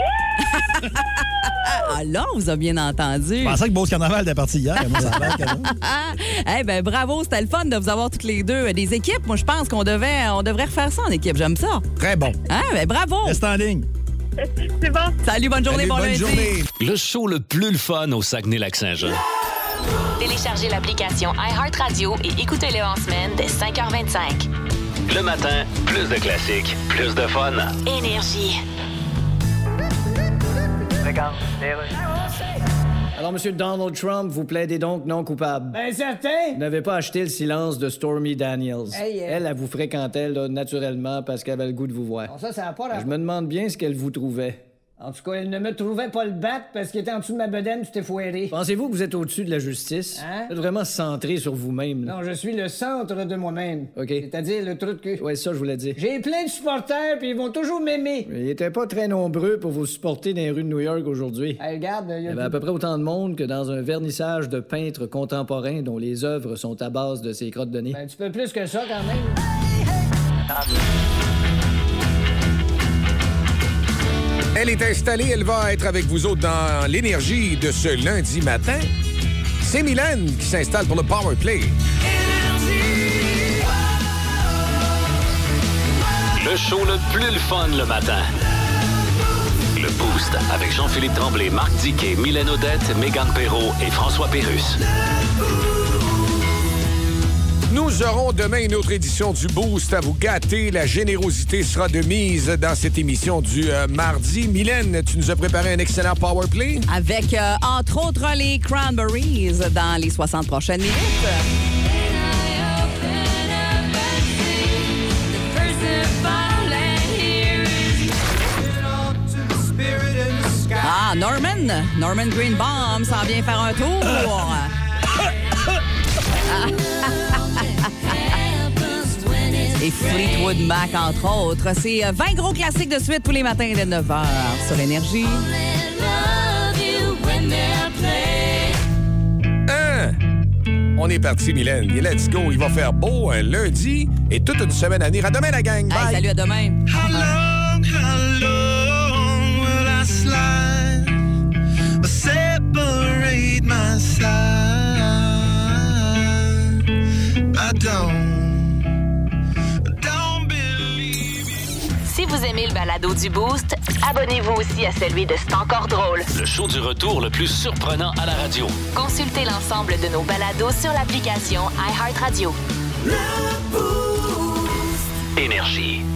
Ah là, on vous a bien entendu. Je pensais que Beauce Carnaval était parti hier. Moi, ça a l'air que non. Ah, eh ben bravo, c'était le fun de vous avoir toutes les deux euh, des équipes. Moi, je pense qu'on devait, on devrait refaire ça en équipe. J'aime ça. Très bon. Ah, ben bravo. Reste en ligne. C'est bon. Salut, bonne journée, Salut, bon bonne lundi. journée. Le show le plus le fun au Saguenay-Lac-Saint-Jean. Téléchargez l'application iHeartRadio et écoutez-le en semaine dès cinq heures vingt-cinq. Le matin, plus de classiques, plus de fun. Énergie. Regarde, les rues. Alors, Monsieur Donald Trump, vous plaidez donc non coupable. Ben, certain! Vous n'avez pas acheté le silence de Stormy Daniels. Hey, euh. Elle, elle vous fréquentait là, naturellement parce qu'elle avait le goût de vous voir. Bon, ça, ça n'a pas Je rapport. me demande bien ce qu'elle vous trouvait. En tout cas, elle ne me trouvait pas le battre parce qu'il était en dessous de ma bedaine, tu t'es foiré. Pensez-vous que vous êtes au-dessus de la justice? Hein? Vous êtes vraiment centré sur vous-même. là. Non, je suis le centre de moi-même. OK. C'est-à-dire le truc que... Ouais, ça, je voulais dire. J'ai plein de supporters, puis ils vont toujours m'aimer. Ils n'étaient pas très nombreux pour vous supporter dans les rues de New York aujourd'hui. Hey, regarde, il y Il y a avait à peu près autant de monde que dans un vernissage de peintres contemporains dont les œuvres sont à base de ces crottes de nez. Ben, un petit peu plus que ça, quand même. Elle est installée, elle va être avec vous autres dans l'énergie de ce lundi matin. C'est Mylène qui s'installe pour le Power Play. Le show le plus le fun le matin. Le Boost avec Jean-Philippe Tremblay, Marc Diquet, Mylène Odette, Mégane Perrault et François Pérusse. Nous aurons demain une autre édition du Boost à vous gâter. La générosité sera de mise dans cette émission du euh, mardi. Mylène, tu nous as préparé un excellent Power Play. Avec, euh, entre autres, les Cranberries dans les soixante prochaines minutes. Ah, Norman. Norman Greenbaum s'en vient faire un tour. Et Fleetwood Mac, entre autres. C'est vingt gros classiques de suite tous les matins dès neuf heures sur Énergie. Hein? On est parti, Mylène. Et let's go. Il va faire beau un lundi et toute une semaine à venir. À demain, la gang. Bye. Hey, salut, à demain. How long, how long will I slide or separate my side? I don't, don't believe you. Si vous vous aimez le balado du Boost, abonnez-vous aussi à celui de C'est encore drôle. Le show du retour le plus surprenant à la radio. Consultez l'ensemble de nos balados sur l'application iHeartRadio. Énergie.